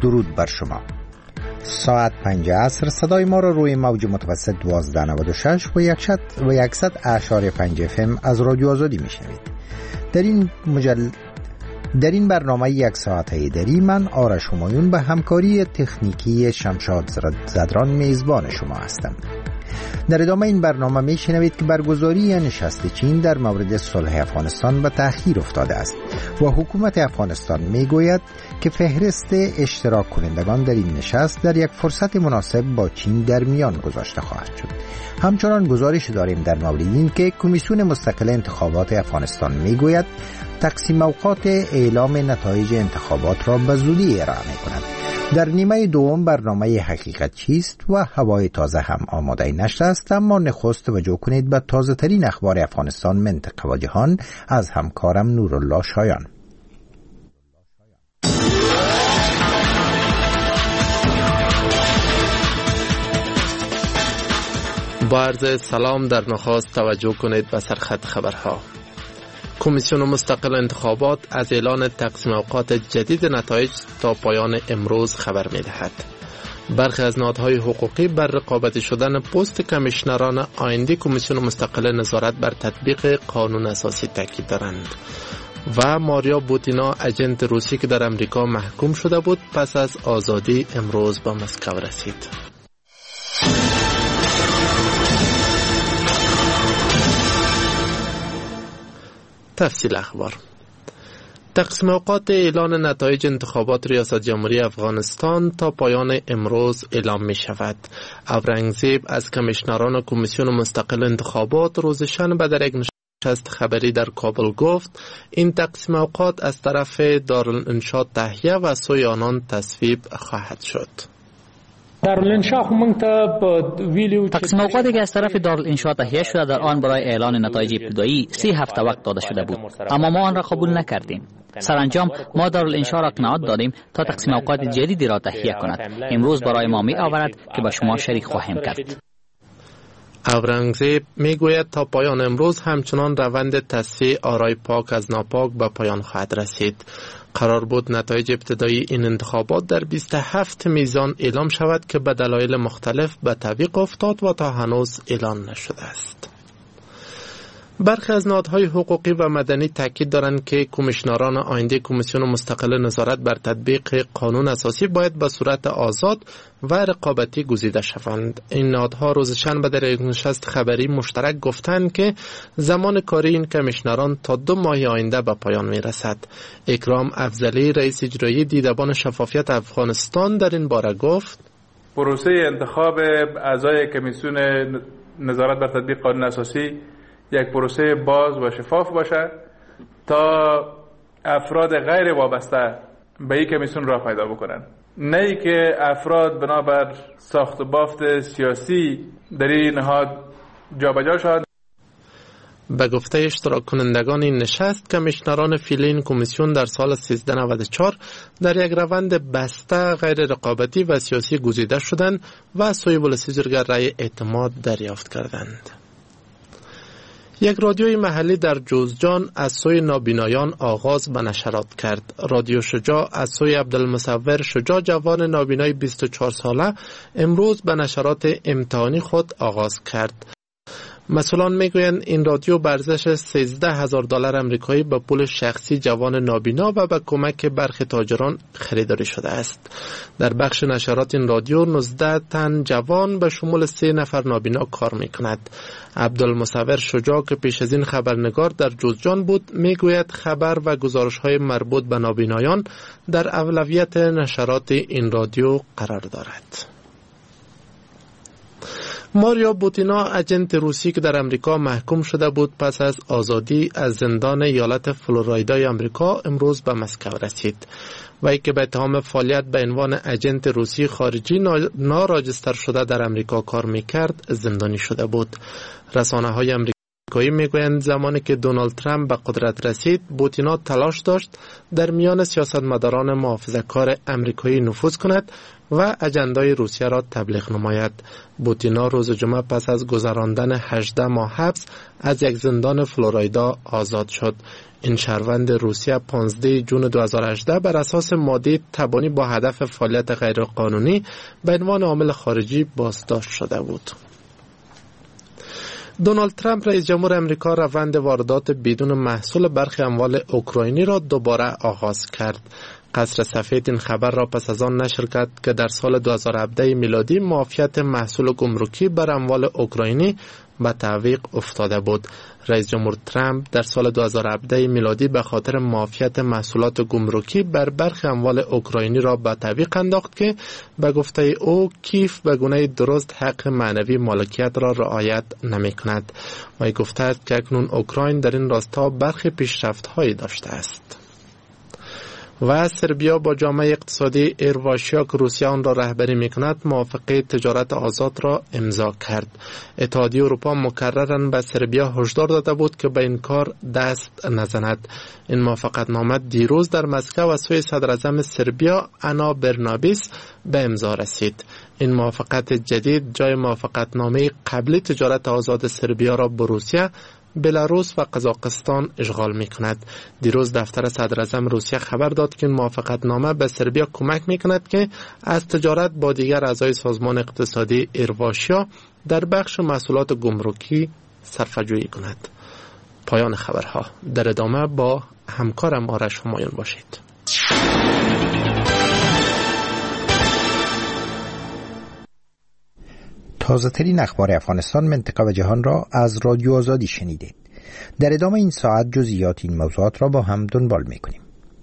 درود بر شما. ساعت 5 عصر صدای ما را روی موج متوسط 1296 و 100.5 FM از رادیو آزادی میشنوید. در این برنامه یک ساعته دری من آرش همایون به همکاری تکنیکی شمشاد زدران میزبان شما هستم. در ادامه این برنامه میشنوید که برگزاری نشست چین در مورد صلح افغانستان به تأخیر افتاده است و حکومت افغانستان میگوید که فهرست اشتراک کنندگان در این نشست در یک فرصت مناسب با چین در میان گذاشته خواهد شد. همچنان گزارش داریم در مورد این که کمیسیون مستقل انتخابات افغانستان میگوید تقسیم اوقات اعلام نتایج انتخابات را به زودی ارائه می‌کند. در نیمه دوم برنامه حقیقت چیست و هوای تازه هم آماده نشر است، اما نخست توجه کنید به تازه ترین اخبار افغانستان، منطقه و جهان از همکارم نورالله شایان. با عرض سلام در نخست توجه کنید به سرخط خبرها. کمیسیون مستقل انتخابات از اعلان تقسیم اوقات جدید نتایج تا پایان امروز خبر می‌دهد. برخی از نهادهای حقوقی بر رقابتی شدن پست کمیشنران آینده کمیسیون مستقل نظارت بر تطبیق قانون اساسی تاکید دارند. و ماریا بوتینا، اجنت روسی که در امریکا محکوم شده بود، پس از آزادی امروز به مسکو رسید. تفصیل اخبار. تقسیم اوقات اعلان نتایج انتخابات ریاست جمهوری افغانستان تا پایان امروز اعلام می شود. اورنگزیب از کمیشنران کمیسیون مستقل انتخابات روز شنبه در یک نشست خبری در کابل گفت این تقسیم اوقات از طرف دارالانشا تهیه و سوی آنان تصویب خواهد شد. تقسیم اوقاتی که از طرف دارالانشا تهیه شده در آن برای اعلان نتایج ابتدایی 3 هفته وقت داده شده بود، اما ما آن را قبول نکردیم. سرانجام ما دارالانشا را قناعت دادیم تا تقسیم اوقات جدیدی را تهیه کند. امروز برای ما می آورد که به شما شریک خواهیم کرد. اورنگزیب می گوید تا پایان امروز همچنان روند تصفیه آرای پاک از ناپاک به پایان خواهد رسید. قرار بود نتایج ابتدایی این انتخابات در 27 میزان اعلام شود که به دلایل مختلف به تعویق افتاد و تا هنوز اعلان نشده است. برخی از نهادهای حقوقی و مدنی تاکید دارند که کمیشنران آینده کمیسیون مستقل نظارت بر تطبیق قانون اساسی باید به صورت آزاد و رقابتی گزیده شوند. این نهادها روز شنبه در یک نشست خبری مشترک گفتند که زمان کاری این کمیشنران تا 2 ماه آینده به پایان میرسد. اکرام افضلی، رئیس اجرایی دیدبان شفافیت افغانستان، در این باره گفت پروسه انتخاب اعضای کمیسیون نظارت بر تطبیق قانون اساسی یک پروسه باز و شفاف باشد تا افراد غیر وابسته به این کمیسیون راه پیدا بکنند، نه ای که افراد بنابر ساخت و بافت سیاسی در این نهاد جابجا شد. به گفته اشتراک کنندگان این نشست، کمیشنران فعلی این کمیسیون در سال 1394 در یک روند بسته غیر رقابتی و سیاسی گزیده شدند و از سوی ولسیزرگر رای اعتماد دریافت کردند. یک رادیوی محلی در جوزجان از سوی نابینایان آغاز به نشرات کرد. رادیو شجاع از سوی عبدالمصور شجاع، جوان نابینای 24 ساله، امروز به نشرات امتحانی خود آغاز کرد. مسئولان میگویند این رادیو به ارزش $13,000 آمریکایی به پول شخصی جوان نابینا و به کمک برخی تاجران خریداری شده است. در بخش نشرات این رادیو 19 تن جوان به شمول 3 نفر نابینا کار میکند. عبدالمصور شجاع که پیش از این خبرنگار در جوزجان بود میگوید خبر و گزارش‌های مربوط به نابینایان در اولویت نشرات این رادیو قرار دارد. ماریا بوتینا، اجنت روسی که در امریکا محکوم شده بود، پس از آزادی از زندان ایالت فلوریدای امریکا امروز به مسکو رسید. وی که به اتهام فعالیت به عنوان اجنت روسی خارجی ناراجستر شده در امریکا کار میکرد، زندانی شده بود. رسانه‌های امریکا آمریکایی میگویند زمانی که دونالد ترامپ به قدرت رسید، بوتینا تلاش داشت در میان سیاستمداران محافظه‌کار آمریکایی نفوذ کند و اجندای روسیه را تبلیغ نماید. بوتینا روز جمعه پس از گذراندن 18 ماه حبس از یک زندان فلوریدا آزاد شد. این شهروند روسیه 15 جون 2018 بر اساس ماده تبانی با هدف فعالیت غیرقانونی به عنوان عامل خارجی بازداشت شده بود. دونالد ترامپ رئیس جمهور امریکا روند واردات بدون محصول برخی اموال اوکراینی را دوباره آغاز کرد. قصر سفید این خبر را پس از آن نشر کرد که در سال 2017 میلادی معافیت محصول گمرکی بر اموال اوکراینی به تعویق افتاده بود. رئیس جمهور ترامپ در سال 2017 میلادی به خاطر معافیت محصولات گمرکی بر برخی اموال اوکراینی را به تعویق انداخت که به گفته او کیف به گونه درست حق معنوی مالکیت را رعایت نمی کند. و گفته است که اکنون اوکراین در این راستا برخی پیشرفت‌هایی داشته است. و سربیا با جامعه اقتصادی ایرواشیا که روسیه آن را رهبری می‌کند موافقه تجارت آزاد را امضا کرد. اتحادیه اروپا مکرراً به سربیا هشدار داده بود که به این کار دست نزند. این موافقتنامه دیروز در مسکو از سوی صدراعظم سربیا انا برنابیس به امضا رسید. این موافقت جدید جای موافقتنامه قبلی تجارت آزاد سربیا را با روسیه، بلاروس و قزاقستان اشغال می کند. دیروز دفتر صدراعظم روسیه خبر داد که این موافقتنامه به سربیا کمک می کند که از تجارت با دیگر اعضای سازمان اقتصادی ایرواشیا در بخش محصولات گمرکی صرفه‌جویی کند. پایان خبرها. در ادامه با همکارم آرش همایون باشید. تازه ترین اخبار افغانستان، منطقه و جهان را از رادیو آزادی شنیدید. در ادامه این ساعت جزئیات این موضوعات را با هم دنبال می‌کنیم.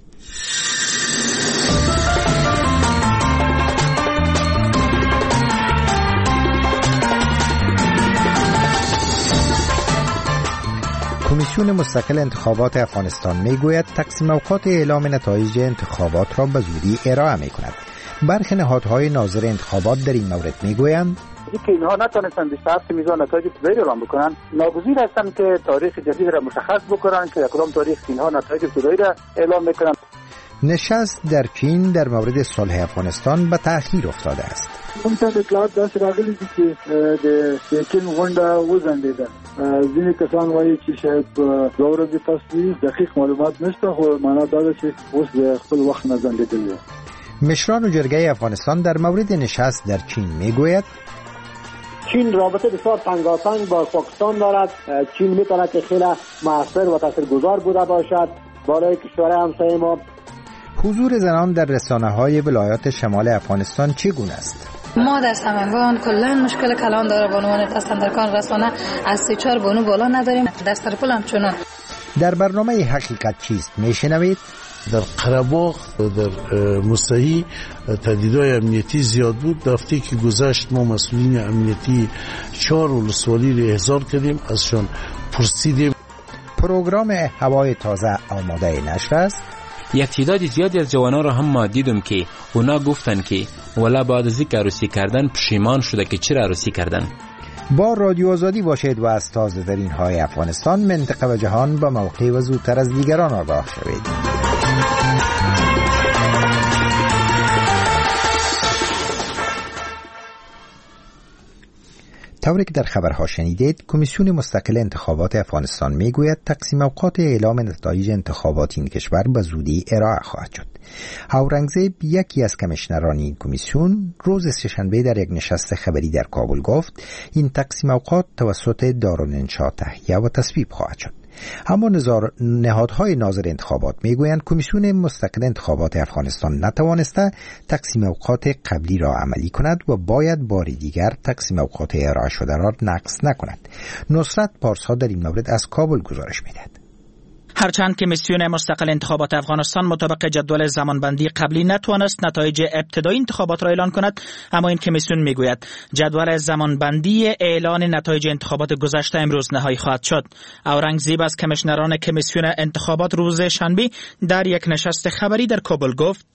کمیسیون مستقل انتخابات افغانستان میگوید تقسیم اوقات اعلام نتایج انتخابات را به زودی ارائه می‌کند. برخی نهادهای ناظر انتخابات در این مورد میگویند که اینها نتونستن 27 میزان نتایج ابتدایی اعلام بکنن، ناگزیر هستند که تاریخ جدید را مشخص بکنن که کدام تاریخ اینها نتایج ابتدایی را اعلام میکنن. نشست در چین در مورد صلح افغانستان به تأخیر افتاده است. همونطور اطلاعات دست راغلی که د چین غونډه وځنډېده. ځینې کسان وایي چې شاید په 2 ورځې پس دقیق معلومات نشته، خو معنا دا ده چې اوس د خپل وخت نه ځنډېدلی. مشران و جرگه افغانستان در مورد نشست در چین میگوید چین رابطه بسیار تنگاتنگ با پاکستان دارد. چین میتواند که خیلی مؤثر و تاثیرگذار بوده باشد برای کشورهای همسایه ما. حضور زنان در رسانه‌های ولایات شمال افغانستان چگونه است؟ ما در سمنگان کلا مشکل کلان داره، به عنوان پسندرکان رسانه از 3-4 بانو بالا نداریم، در سرپل هم چنان. در برنامه حقیقت چیست میشنوید؟ در قره‌باغ در مستحی تهدیدهای امنیتی زیاد بود. در هفته که گذشت ما مسئولین امنیتی 4 ولسوالی را احضار کردیم، ازشان پرسیدیم. پروگرام هوای تازه آماده نشر است. یک تعداد زیادی از جوانان را هم ما دیدم که اونا گفتن که ولی بعد از اینکه عروسی کردن پشیمان شده که چرا عروسی کردن. با رادیو آزادی باشید و از تازه ترین های افغانستان، منطقه و جهان با موقع و زودتر از دیگران آگاه شوید. طوری که در خبرها شنیدید، کمیسیون مستقل انتخابات افغانستان میگوید تقسیم اوقات اعلام نتایج انتخابات این کشور به زودی ارائه خواهد شد. اورنگزیب، یکی از کمیشنران این کمیسیون، روز سه‌شنبه در یک نشست خبری در کابل گفت این تقسیم اوقات توسط دارالانشا تهیه و تصویب خواهد شد. اما نهادهای ناظر انتخابات میگویند کمیسیون مستقل انتخابات افغانستان نتوانسته تقسیم اوقات قبلی را عملی کند و باید بار دیگر تقسیم اوقات ارائه شده را نقض نکند. نصرت پارسا در این مورد از کابل گزارش میدهد. هرچند کمیسیون مستقل انتخابات افغانستان مطابق جدول زمانبندی قبلی نتوانست نتایج ابتدایی انتخابات را اعلان کند، اما این کمیسیون میگوید جدول زمانبندی اعلان نتایج انتخابات گذشته امروز نهایی خواهد شد. اورنگزیب از کمیشنران کمیسیون انتخابات روز شنبه در یک نشست خبری در کابل گفت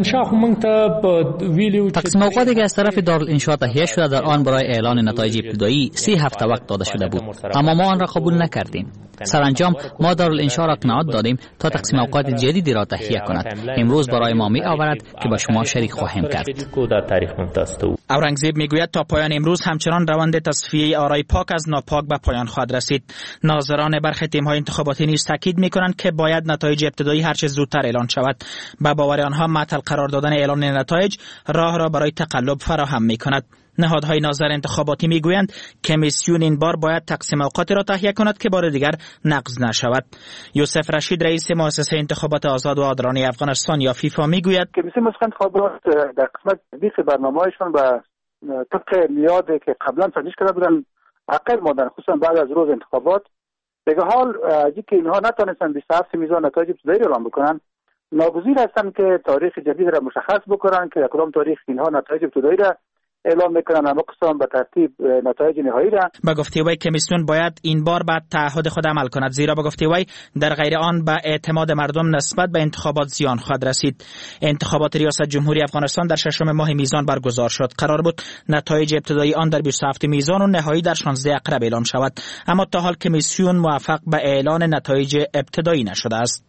تقسیم اوقاتی که از طرف دارالانشا تهیه شده در آن برای اعلان نتایج ابتدایی 3 هفته وقت داده شده بود، اما ما آن را قبول نکردیم. سرانجام ما دارالانشا را قناعت دادیم تا تقسیم اوقات جدیدی را تهیه کند. امروز برای ما می آورد که با شما شریک خواهیم کرد. اورنگزیب میگوید تا پایان امروز همچنان روند تصفیه آرای پاک از ناپاک به پایان خواهد رسید. ناظران برخی تیم‌های انتخاباتی نیز تاکید می‌کنند که باید نتایج ابتدایی هر چه زودتر اعلان شود. به باور آنها معطل قرار دادن اعلان نتایج راه را برای تقلب فراهم می‌کند. نهادهای ناظر انتخاباتی میگویند کمیسیون این بار باید تقسیم اوقات را تهیه کند که بار دیگر نقض نشود. یوسف رشید رئیس مؤسسه انتخابات آزاد و عادلانه افغانستان یا فیفا میگوید کمیسیون مستقل انتخابات در قسمت تطبیق برنامه‌هایشان و طبق میادی که قبلا تنظیم کرده بودن عقب ماندن، خصوصا بعد از روز انتخابات. به حال که اینها نتونستن 27 میزان نتایج ابتدایی اعلام بکنن، ناگزیر هستند که تاریخ جدید را مشخص بکنن که کدام تاریخ اینها نتایج ابتدایی را اعلام میکنن، اما قسم به ترتیب نتایج نهایی را. به گفته وی کمیسیون باید این بار به تعهد خود عمل کند، زیرا به گفته وی در غیر آن به اعتماد مردم نسبت به انتخابات زیان خواهد رسید. انتخابات ریاست جمهوری افغانستان در 6 ماه میزان برگزار شد. قرار بود نتایج ابتدایی آن در 27 میزان و نهایی در 16 اکتبر اعلام شود، اما تا حال کمیسیون موفق به اعلان نتایج ابتدایی نشده است.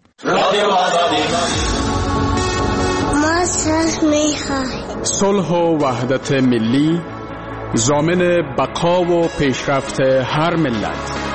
صلح و وحدت ملی ضامن بقا و پیشرفت هر ملت.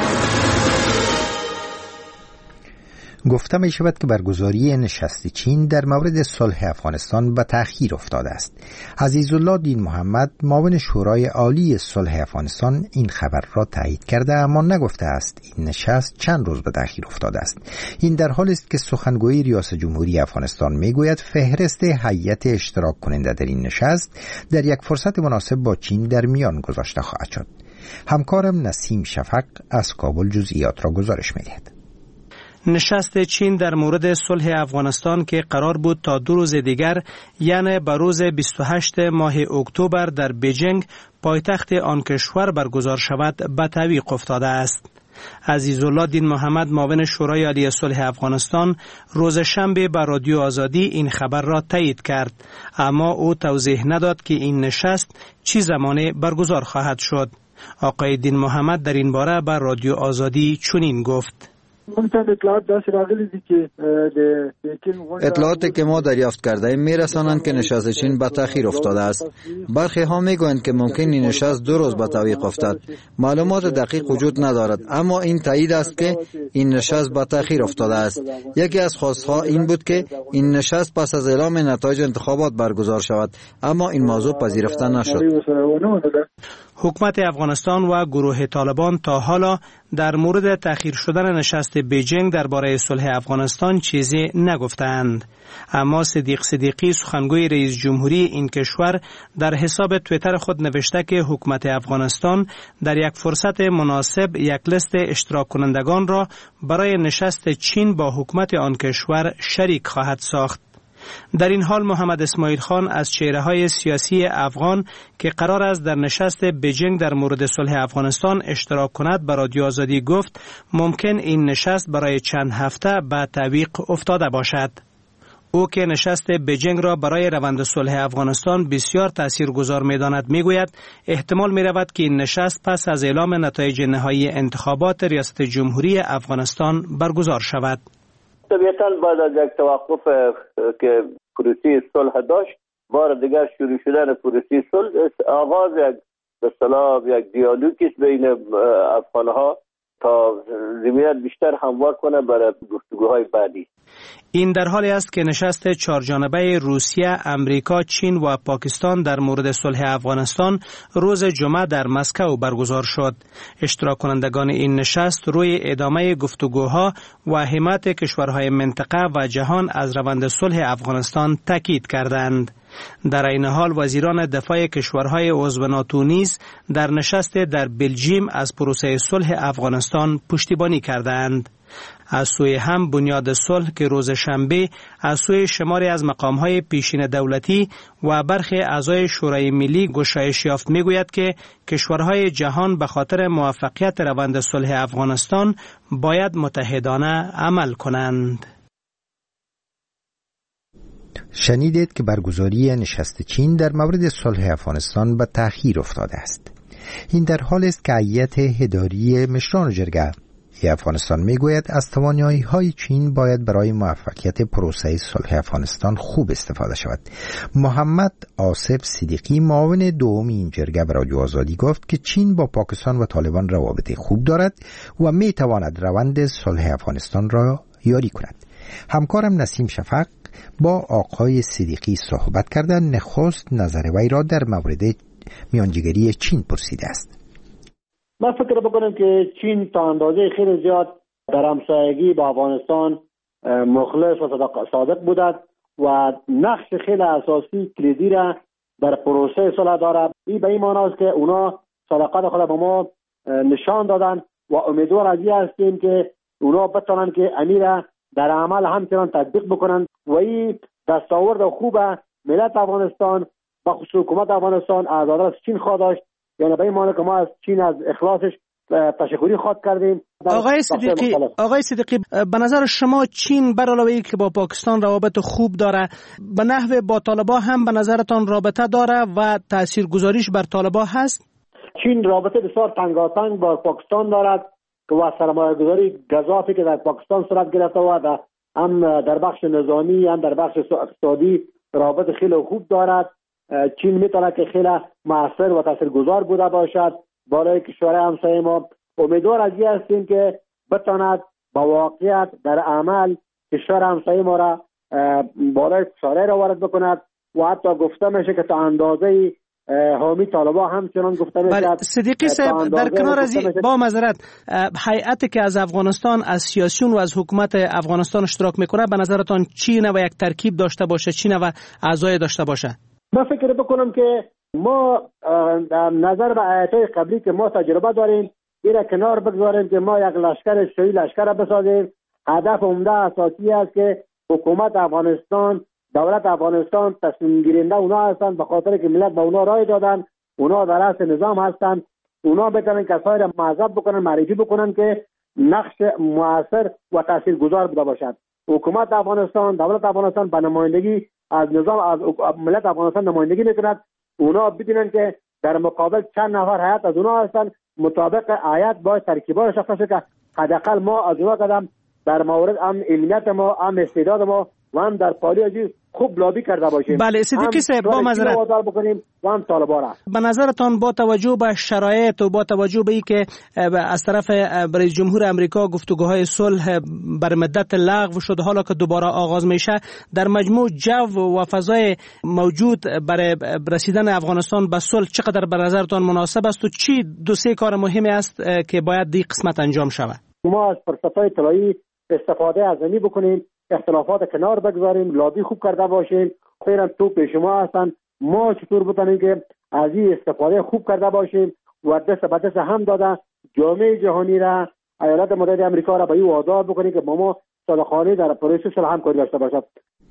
گفته می شود که برگزاری نشست چین در مورد صلح افغانستان به تأخیر افتاده است. عزیزالله دین محمد معاون شورای عالی صلح افغانستان این خبر را تایید کرده، اما نگفته است این نشست چند روز به تأخیر افتاده است. این در حالی است که سخنگوی ریاست جمهوری افغانستان میگوید فهرست هیئت اشتراک کننده در این نشست در یک فرصت مناسب با چین در میان گذاشته خواهد شد. همکارم نسیم شفق از کابل جزئیات را گزارش می‌دهد. نشست چین در مورد صلح افغانستان که قرار بود تا 2 روز دیگر یعنی به روز 28 ماه اکتبر در بیجینگ پایتخت آن کشور برگزار شود به تعویق افتاده است. عزیزالله دین محمد معاون شورای عالی صلح افغانستان روز شنبه به رادیو آزادی این خبر را تایید کرد، اما او توضیح نداد که این نشست چه زمانی برگزار خواهد شد. آقای دین محمد در این باره به رادیو آزادی چنین گفت: اطلاعاتی که ما دریافت کرده ایم میرسانند که نشست چین به تأخیر افتاده است. برخی ها میگویند که ممکن این نشست 2 روز به تعویق افتد. معلومات دقیق وجود ندارد، اما این تایید است که این نشست به تأخیر افتاده است. یکی از خواستها این بود که این نشست پس از اعلام نتایج انتخابات برگزار شود، اما این موضوع پذیرفته نشد. حکومت افغانستان و گروه طالبان تا حالا در مورد تأخیر شدن نشست بیجینگ درباره صلح افغانستان چیزی نگفتند، اما صدیق صدیقی سخنگوی رئیس جمهوری این کشور در حساب توییتر خود نوشته که حکومت افغانستان در یک فرصت مناسب یک لیست اشتراک کنندگان را برای نشست چین با حکومت آن کشور شریک خواهد ساخت. در این حال محمد اسماعیل خان از چهره‌های سیاسی افغان که قرار است در نشست بیجینگ در مورد صلح افغانستان اشتراک کند به رادیو آزادی گفت ممکن این نشست برای چند هفته به تعویق افتاده باشد. او که نشست بیجینگ را برای روند صلح افغانستان بسیار تاثیرگذار می‌داند میگوید احتمال می‌رود که این نشست پس از اعلام نتایج نهایی انتخابات ریاست جمهوری افغانستان برگزار شود. طبیعتاً بعد از یک توقف که پروسه صلح داشت، بار دیگر شروع شدن پروسه صلح آغاز یک دیالوگی است بین افغان‌ها تا زمینه بیشتر هموار کنه برای گفتگوهای بعدی. این در حالی است که نشست 4 جانبه روسیه، امریکا، چین و پاکستان در مورد صلح افغانستان روز جمعه در مسکو برگزار شد. اشتراک کنندگان این نشست روی ادامه گفتگوها و حمایت کشورهای منطقه و جهان از روند صلح افغانستان تاکید کردند. در این حال وزیران دفاع کشورهای عضو ناتو نیز در نشست در بلژیم از پروسه صلح افغانستان پشتیبانی کردند. از سوی هم بنیاد صلح که روز شنبه از سوی شماری از مقام‌های پیشین دولتی و برخی اعضای شورای ملی گشایش یافت می‌گوید که کشورهای جهان به خاطر موفقیت روند صلح افغانستان باید متحدانه عمل کنند. شنیدید که برگزاری نشست چین در مورد صلح افغانستان به تأخیر افتاده است. این در حال است که هیئت اداری مشران جرگه افغانستان میگوید از توانایی‌های چین باید برای موفقیت پروسه صلح افغانستان خوب استفاده شود. محمد آصف صدیقی معاون دوم این جرگه به رادیو آزادی گفت که چین با پاکستان و طالبان روابط خوب دارد و میتواند روند صلح افغانستان را یاری کند. همکارم نسیم شفق با آقای صدیقی صحبت کرده نخست نظر وی را در مورد میانجیگری چین پرسیده است. من فکر بکنم که چین تا اندازه خیلی زیاد در همسایگی با افغانستان مخلص و صادق بودند و نقش خیلی اساسی کلیدی را در پروسه صلح دارد. این به این معنی است که اونا صداقت خود به ما نشان دادن و امیدوار از این هستیم که اونا بتونن که امیر در عمل همچنان تطبیق بکنن و این دستاورد خوب ملت افغانستان با خصوص حکومت افغانستان از آدرس چین خواهد داشت. یعنی به این معنی که ما از چین از اخلاصش تشکری خواهد کردیم. آقای صدیقی به نظر شما چین بر علاوه ای که با پاکستان روابط خوب داره به نحو با طالبان هم به نظرتان رابطه داره و تاثیرگذاریش بر طالبان هست؟ چین رابطه بسیار تنگاتنگ با پاکستان دارد و سرمایه‌گذاری گزافی که در پاکستان صورت گرفته و هم در بخش نظامی هم در بخش اقتصادی رابطه خیلی خوب دارد. چین میتونه که خیلی مؤثر و تاثیرگذار بوده باشد برای کشورهای همسایه ما. امیدوار از این هستیم که بتواند با واقعیت در عمل کشور همسایه ما را بالای کشورهای را وارد بکند و حتی گفته میشه که تا اندازه حامی طالبان همچنان گفته میشه. صدیقی صاحب در کنار از با معذرت هیئتی که از افغانستان از سیاسیون و از حکومت افغانستان اشتراک میکنه به نظرتان چی نوع یک ترکیب داشته باشه، چی نوع اعضای داشته باشه؟ من فکر بکنم که ما نظر به هیئت‌های قبلی که ما تجربه داریم اینا کنار بگذاریم که ما یک لشکر شوی لشکر بسازیم. هدف عمده اساسی است که حکومت افغانستان، دولت افغانستان تصمیم گیرنده اونا هستند، به خاطر که ملت به اونا رای دادن، اونا در رأس نظام هستند، اونا بتونن کسایی را معذب بکنن، معرفی بکنن که نقش مؤثر و تاثیرگذار بوده باشد. حکومت افغانستان، دولت افغانستان به نمایندگی از نظام از ملت افغانستان نمایندگی میکند. اونا بدونن که در مقابل چند نفر هیئت از اونا هستند، مطابق هیئت باید ترکیبای شخص که حداقل ما از اونا قدم در مورد هم علمیت ما، هم استعداد ما و هم در پالیسی خوب لابی کرده باشیم. بله صدیقی صاحب با معذرت بکنیم و هم طالبان را. به نظرتان با توجه به شرایط و با توجه به اینکه از طرف رئیس جمهور امریکا گفتگوهای صلح بر مدت لغو شد، حالا که دوباره آغاز میشه، در مجموع جو و فضای موجود برای رسیدن افغانستان به صلح چقدر به نظرتان مناسب است و چی دو سه کار مهمی است که باید این قسمت انجام شود؟ ما از فرصت‌های طلایی استفاده عظیمی بکنیم، اختلافات کنار بگذاریم، لابی خوب کرده باشیم. فعلا تو پیش ما هستن، ما چطور بتونیم که از این استفاده خوب کرده باشیم و دست به دست هم داده جامعه جهانی را، ایالات متحده آمریکا را به این وادار بکنیم که با ما صادقانه در پروسه صلح همکاری داشته باشد.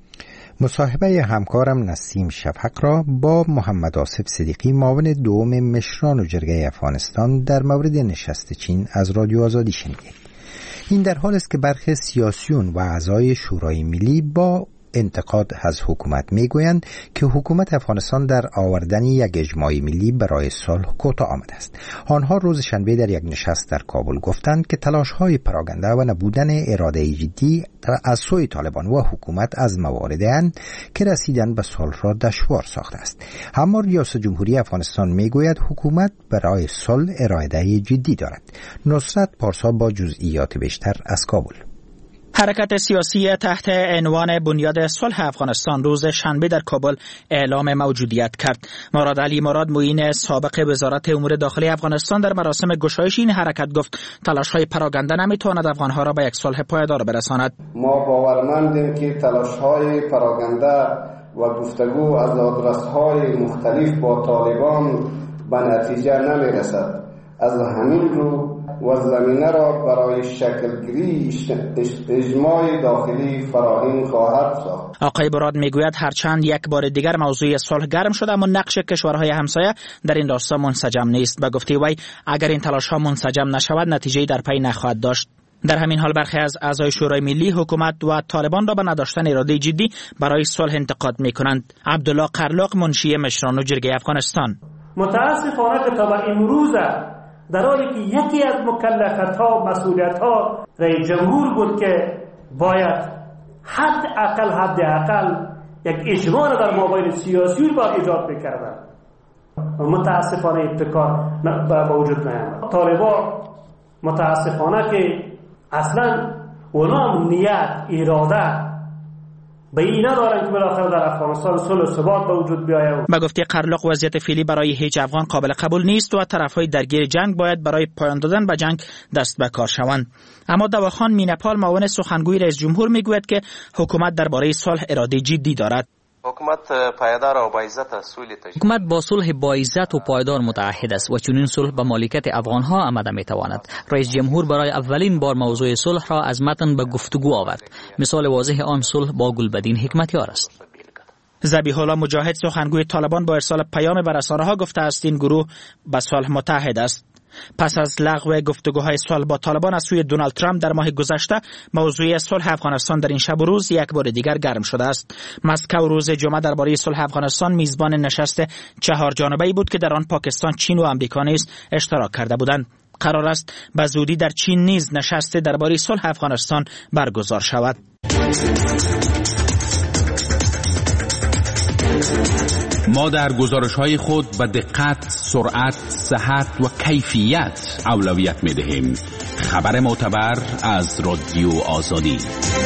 مصاحبه همکارم نسیم شفق را با محمد آصف صدیقی معاون دوم مشران و جرگه افغانستان در مورد نشست چین از رادیو آزادی شنیدید. این در حال است که برخی سیاسیون و اعضای شورای ملی با انتقاد از حکومت میگویند که حکومت افغانستان در آوردن یک اجماع ملی برای صلح کوتاه آمده است. آنها روز شنبه در یک نشست در کابل گفتند که تلاش‌های پراکنده و نبودن اراده جدی از سوی طالبان و حکومت از مواردی اند که رسیدن به صلح را دشوار ساخته است. اما ریاست جمهوری افغانستان میگوید حکومت برای صلح اراده جدی دارد. نصرت پارسا با جزئیات بیشتر از کابل. حرکت سیاسی تحت عنوان بنیاد صلح افغانستان روز شنبه در کابل اعلام موجودیت کرد. مراد علی مراد معین سابق وزارت امور داخلی افغانستان در مراسم گشایش این حرکت گفت تلاش‌های پراکنده نمیتواند افغان‌ها را به یک صلح پایدار برساند. ما باورمندیم که تلاش‌های پراکنده و گفتگو از آدرس‌های مختلف با طالبان به نتیجه نمیرسد. از همین رو و زمینه را برای شکلگیری اجماع داخلی فراهم خواهد ساخت. آقای براد میگوید هرچند یک بار دیگر موضوع صلح گرم شده اما نقش کشورهای همسایه در این راستا منسجم نیست. به گفته وی اگر این تلاش ها منسجم نشود نتیجه‌ای در پی نخواهد داشت. در همین حال برخی از اعضای شورای ملی حکومت و طالبان را به نداشتن اراده جدی برای صلح انتقاد می‌کنند. عبدالله قرلاق منشی مشران و جرگه افغانستان: متاسفانه که تا به امروز در حالی که یکی از مکلفیت‌ها و مسئولیت‌ها رئیس جمهور بود که باید حداقل یک اجماع در مابین سیاسی با ایجاد می‌کردند، متاسفانه ابتکار به وجود نیامد. طالبان متاسفانه که اصلا اونا نیت اراده به این ندارن که بالاخره در افغانستان صلح و ثبات به وجود بیاید. به گفته قرلاق وضعیت فعلی برای هیچ افغان قابل قبول نیست و طرفهای درگیر جنگ باید برای پایان دادن به جنگ دست به کار شوند. اما دواخان مینپال معاون سخنگوی رئیس جمهور میگوید که حکومت درباره صلح اراده جدی دارد. حکومت با صلح با عزت و پایدار متعهد است و چنین صلح به مالکیت افغانها آمده میتواند. رئیس جمهور برای اولین بار موضوع صلح را از متن به گفتگو آورد. مثال واضح آن صلح با گلبدین حکمتیار است. ذبیح الله مجاهد سخنگوی طالبان با ارسال پیام به رسانه‌ها گفته است این گروه به صلح متحد است. پس از لغو گفتگوهای صلح با طالبان از سوی دونالد ترامپ در ماه گذشته، موضوع صلح افغانستان در این شب و روز یک بار دیگر گرم شده است. مسکو روز جمعه درباره صلح افغانستان میزبان نشست 4 جانبه‌ای بود که در آن پاکستان، چین و آمریکا نیز اشتراک کرده بودند. قرار است به زودی در چین نیز نشست درباره صلح افغانستان برگزار شود. ما در گزارش‌های خود به دقت، سرعت، صحت و کیفیت اولویت می‌دهیم. خبر معتبر از رادیو آزادی.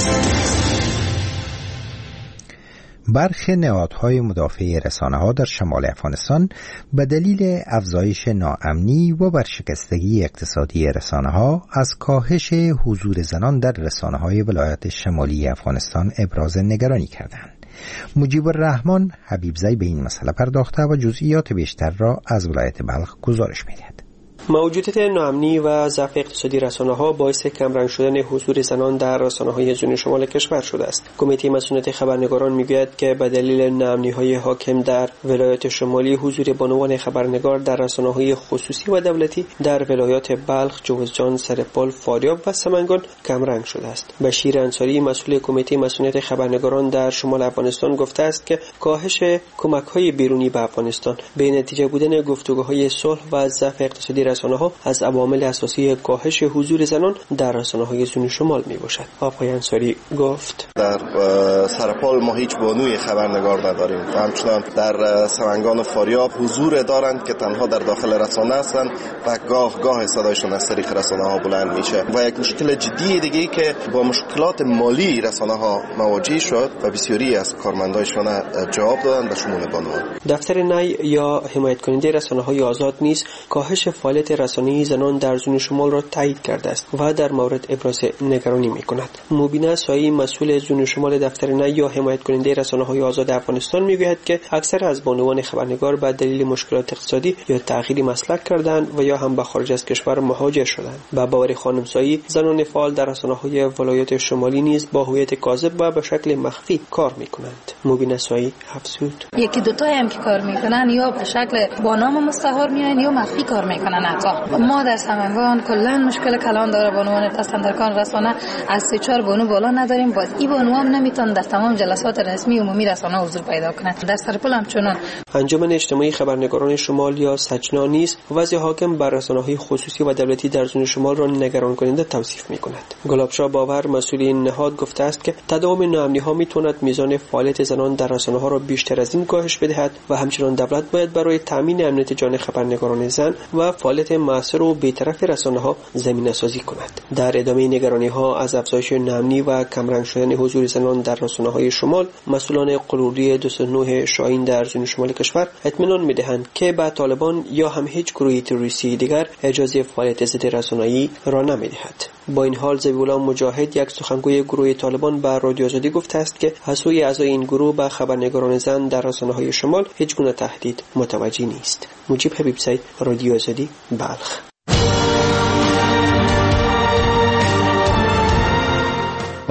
برخی نهادهای مدافع رسانه‌ها در شمال افغانستان به دلیل افزایش ناامنی و ورشکستگی اقتصادی رسانه‌ها از کاهش حضور زنان در رسانه‌های ولایت شمالی افغانستان ابراز نگرانی کردند. مجیب الرحمن حبیبزی به این مسئله پرداخته و جزئیات بیشتر را از ولایت بلخ گزارش می‌دهد. موجودیت ناامنی و ضعف اقتصادی رسانه‌ها باعث کمرنگ شدن حضور زنان در رسانه‌های جنوب شمال کشور شده است. کمیته مسئولیت خبرنگاران می‌گوید که به دلیل ناامنی‌های حاکم در ولایات شمالی، حضور بانوان خبرنگار در رسانه‌های خصوصی و دولتی در ولایات بلخ، جوزجان، سرپل، فاریاب و سمنگان کمرنگ شده است. بشیر انصاری مسئول کمیته مسئولیت خبرنگاران در شمال افغانستان گفته است که کاهش کمک‌های بیرونی به افغانستان به نتیجه بودن گفتگوهای صلح و ضعف اقتصادی رسانه‌ها از عوامل اساسی کاهش حضور زنان در رسانه‌های جنوب شمال میباشد. آقای انصاری گفت در سرپال ما هیچ بانوی خبرنگار نداریم و همچنان در سمنگان و فاریاب حضور دارند که تنها در داخل رسانه هستند و گاه صدایشان از طریق رسانه‌ها بلند میشه. و یک مشکل جدی دیگه که با مشکلات مالی رسانه‌ها مواجه شد و بسیاری از کارمندایشان جواب دادند به شمول بانوان. دفتر نی یا حمایت کننده رسانه‌های آزاد نیز کاهش فعالیت رسانه‌ای زنان در جنوب شمال را تایید کرده است و در مورد ابراز نگرانی می‌کند. مبینه سایی مسئول جنوب شمال دفتر نی یا حمایت کننده رسانه‌های آزاد افغانستان می‌گوید که اکثر از بانوان خبرنگار به دلیل مشکلات اقتصادی یا تغییر مسلک کردند و یا هم به خارج از کشور مهاجر شدند. به باور خانم سایی، زنان فعال در رسانه‌های ولایات شمالی نیز با هویت کاذب و به شکل مخفی کار می‌کنند. مبینه سایی افزود: یکی دو تا هم که کار می‌کنن یا به شکل با نام مستعار میان یا مخفی کار می‌کنن. ما در سمنگان کلا مشکل کلان داره بانوان پسندرکان رسانه از 3-4 بانو بالا نداریم. باز این بانو هم نمیتونن در تمام جلسات رسمی عمومی رسانه حضور پیدا کنند. در سرپل هم چنان. انجمن اجتماعی خبرنگاران شمال یا سجنا نیز وضع حاکم بر رسانه‌های خصوصی و دولتی در جنوب شمال را نگران کننده توصیف می‌کند. گلابشاه باور مسئول این نهاد گفته است که تداوم ناامنی‌ها میتواند میزان فعالیت زنان در رسانه‌ها را بیشتر از این کاهش بدهد و همچنین دولت باید برای تامین امنیت جان خبرنگاران زن و فعالیت مؤثر و بی‌طرف رسانه‌ها زمینه‌سازی کند. در ادامه نگرانی‌ها از افزایش ناامنی و کمرنگ شدن حضور زنان در رسانه‌های شمال، مسئولان قلوری 29 شاهین در جنوب شمال کشور اطمینان می‌دهند که به طالبان یا هم هیچ گروهی تروریستی دیگر اجازه فعالیت ضد رسانه‌ای را نمی‌دهد. با این حال ذبیح الله مجاهد، یک سخنگوی گروه طالبان، به رادیو آزادی گفته است که از سوی اعضای این گروه به خبرنگاران زن در رسانه‌های شمال هیچ گونه تهدید متوجه نیست. مجیب حبیبزی، رادیو آزادی، بلخ.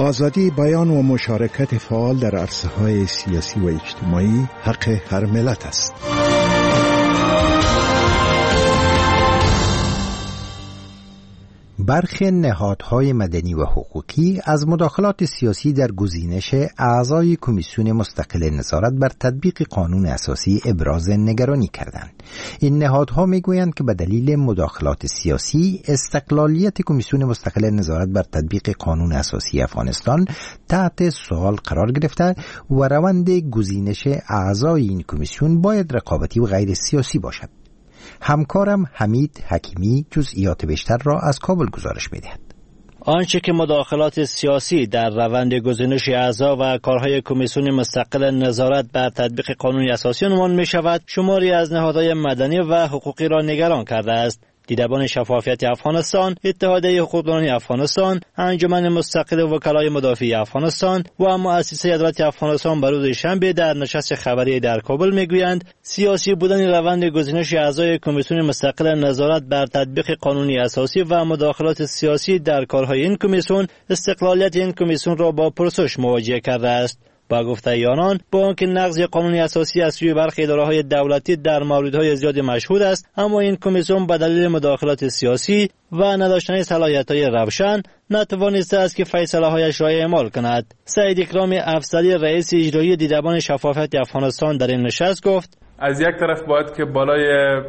آزادی بیان و مشارکت فعال در عرصه‌های سیاسی و اجتماعی حق هر ملت است. برخی نهادهای مدنی و حقوقی از مداخلات سیاسی در گزینش اعضای کمیسیون مستقل نظارت بر تطبیق قانون اساسی ابراز نگرانی کردند. این نهادها میگویند که به دلیل مداخلات سیاسی استقلالیت کمیسیون مستقل نظارت بر تطبیق قانون اساسی افغانستان تحت سوال قرار گرفته و روند گزینش اعضای این کمیسیون باید رقابتی و غیر سیاسی باشد. همکارم حمید حکیمی جزئیات بیشتر را از کابل گزارش می‌دهد. آنچه که مداخلات سیاسی در روند گزینش اعضا و کارهای کمیسیون مستقل نظارت بر تطبیق قانون اساسی عنوان می‌شود، شماری از نهادهای مدنی و حقوقی را نگران کرده است. دیدبان شفافیت افغانستان، اتحادیه حقوقدانان افغانستان، انجمن مستقل وکلای مدافع افغانستان و مؤسسه عدالت افغانستان بر روز شنبه در نشست خبری در کابل میگویند سیاسی بودن روند گزینش اعضای کمیسیون مستقل نظارت بر تطبیق قانون اساسی و مداخلات سیاسی در کارهای این کمیسیون استقلالیت این کمیسیون را با پرسش مواجه کرده است. با گفته آنان، با آنکه نقض قانون اساسی از سوی برخی اداره‌های دولتی در موردهای زیاد مشهود است، اما این کمیسیون به دلیل مداخلات سیاسی و نداشتن صلاحیت‌های روشن نتوانسته است که فیصله‌هایش را اعمال کند. سعید اکرام افضلی رئیس اجرایی دیدبان شفافیت افغانستان در این نشست گفت: از یک طرف باید که بالای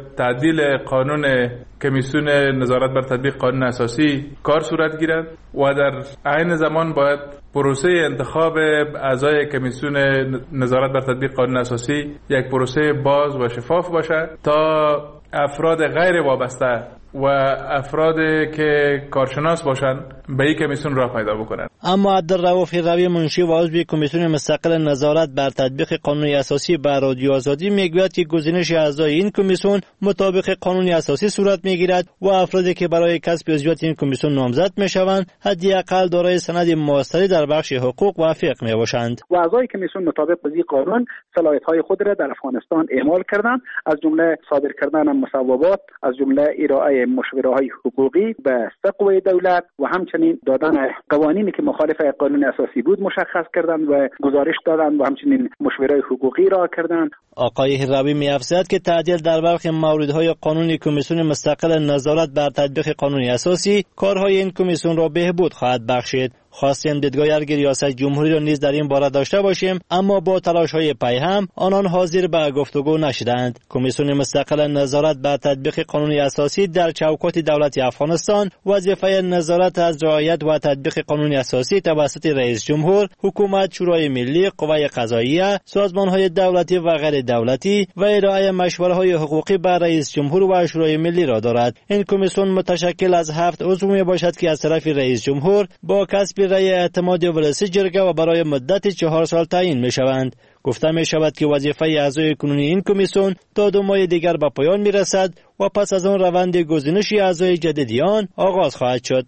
تعدیل قانون کمیسیون نظارت بر تطبیق قانون اساسی کار صورت گیرد و در عین زمان باید پروسه انتخاب اعضای کمیسیون نظارت بر تطبیق قانون اساسی یک پروسه باز و شفاف باشد تا افراد غیر وابسته و افرادی که کارشناس باشند به این کمیسیون راه پیدا بکنند. اما عبدالرؤوف هروی منشی و عضو کمیسیون مستقل نظارت بر تطبیق قانون اساسی بر رادیو آزادی میگوید که گزینش اعضای این کمیسیون مطابق قانون اساسی صورت میگیرد و افرادی که برای کسب عضویت این کمیسیون نامزد میشوند حداقل دارای سند ماستری در بخش حقوق و فقه میباشند. و اعضای کمیسیون مطابق با قانون صلاحیت‌های خود را در افغانستان اعمال کردند، از جمله صادر کردن مصوبات، از جمله ارائه مشوره‌های حقوقی به قوه دولت و همچنین دادن قوانینی که مخالف قانون اساسی بود مشخص کردند و گزارش دادند و همچنین مشوره‌های حقوقی را کردند. آقای هروی می‌افزاید که تعدیل در برخی موردهای قانون کمیسیون مستقل نظارت بر تطبیق قانون اساسی کارهای این کمیسیون را بهبود خواهد بخشید. خواستیم دیدگاه ارگ ریاست جمهوری را نیز در این باره داشته باشیم، اما با تلاش‌های پیهم آنان حاضر به گفتگو نشدند. کمیسیون مستقل نظارت بر تطبیق قانون اساسی در چوکات دولت افغانستان وظیفه نظارت از رعایت و تطبیق قانون اساسی توسط رئیس جمهور، حکومت، شورای ملی، قوه قضاییه، سازمان‌های دولتی و غیر دولتی و ارائه مشوره‌های حقوقی به رئیس جمهور و شورای ملی را دارد. این کمیسیون متشکل از 7 عضو میباشد که از طرف رئیس جمهور با کسب رای اعتماد ولسی جرگه و برای مدت 4 سال تعیین می شوند. گفته می شود که وظیفه اعضای کنونی این کمیسیون تا 2 ماه دیگر به پایان می رسد و پس از آن روند گزینش اعضای جدیدی آن آغاز خواهد شد.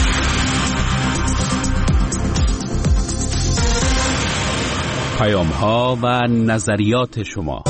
پیام‌ها و نظریات شما.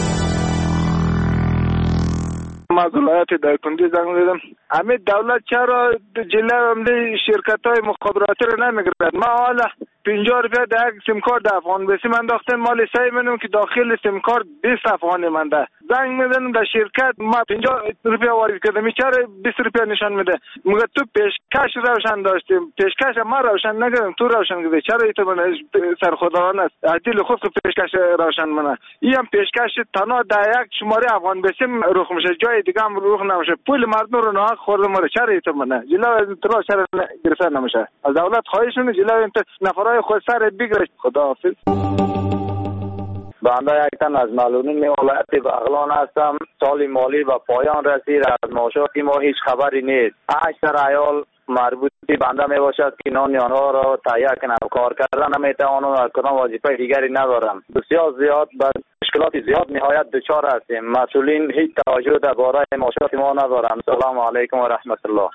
از ولایت دایکنډي زنگ زدم. همه دولت چرا جلو همده شرکت‌های مخابراتی رو نمیگیرد؟ ما حالا 50 روپیه در یک سیم کارت افغان بسیم انداختم، مال سعی منم که داخل سیم کارت 20 افغانی منده. زنگ میزنم در شرکت ما 50 روپیه وارد کردم، چرا 20 روپیه نشان میده؟ میگه تو پیشکش روشن داشتیم، پیشکش ما روشن نگردیم، تو روشن کردی، چرا ایت من سرخودران است عدل خود که پیشکش روشن منه. این هم پیشکش تنها در یک شماره افغان بسیم روخ میشه، جای دیگه هم روخ نمیشه. پول مردم رو ناحق خورده مره، چرا ایت منه جلو از تو چرا گرفته نمیشه؟ از دولت خواهش کنه جلو این نفرای خود سر بگیره. خداحافظ. بنده یک تن از معلولین ولایت بغلان هستم. سال مالی و پایان رسید، از معاشات ما هیچ خبری نیست. 8 عیال مربوط بنده می باشد که نان آنها را تهیه کنم، کار کردن نمیتوانم، کدام وظیفه دیگری ندارم. بسیار زیاد به مشکلات زیاد نهایت دچار هستیم. مسئولین هیچ توجه درباره معاشات ما ندارند. سلام علیکم و رحمت الله.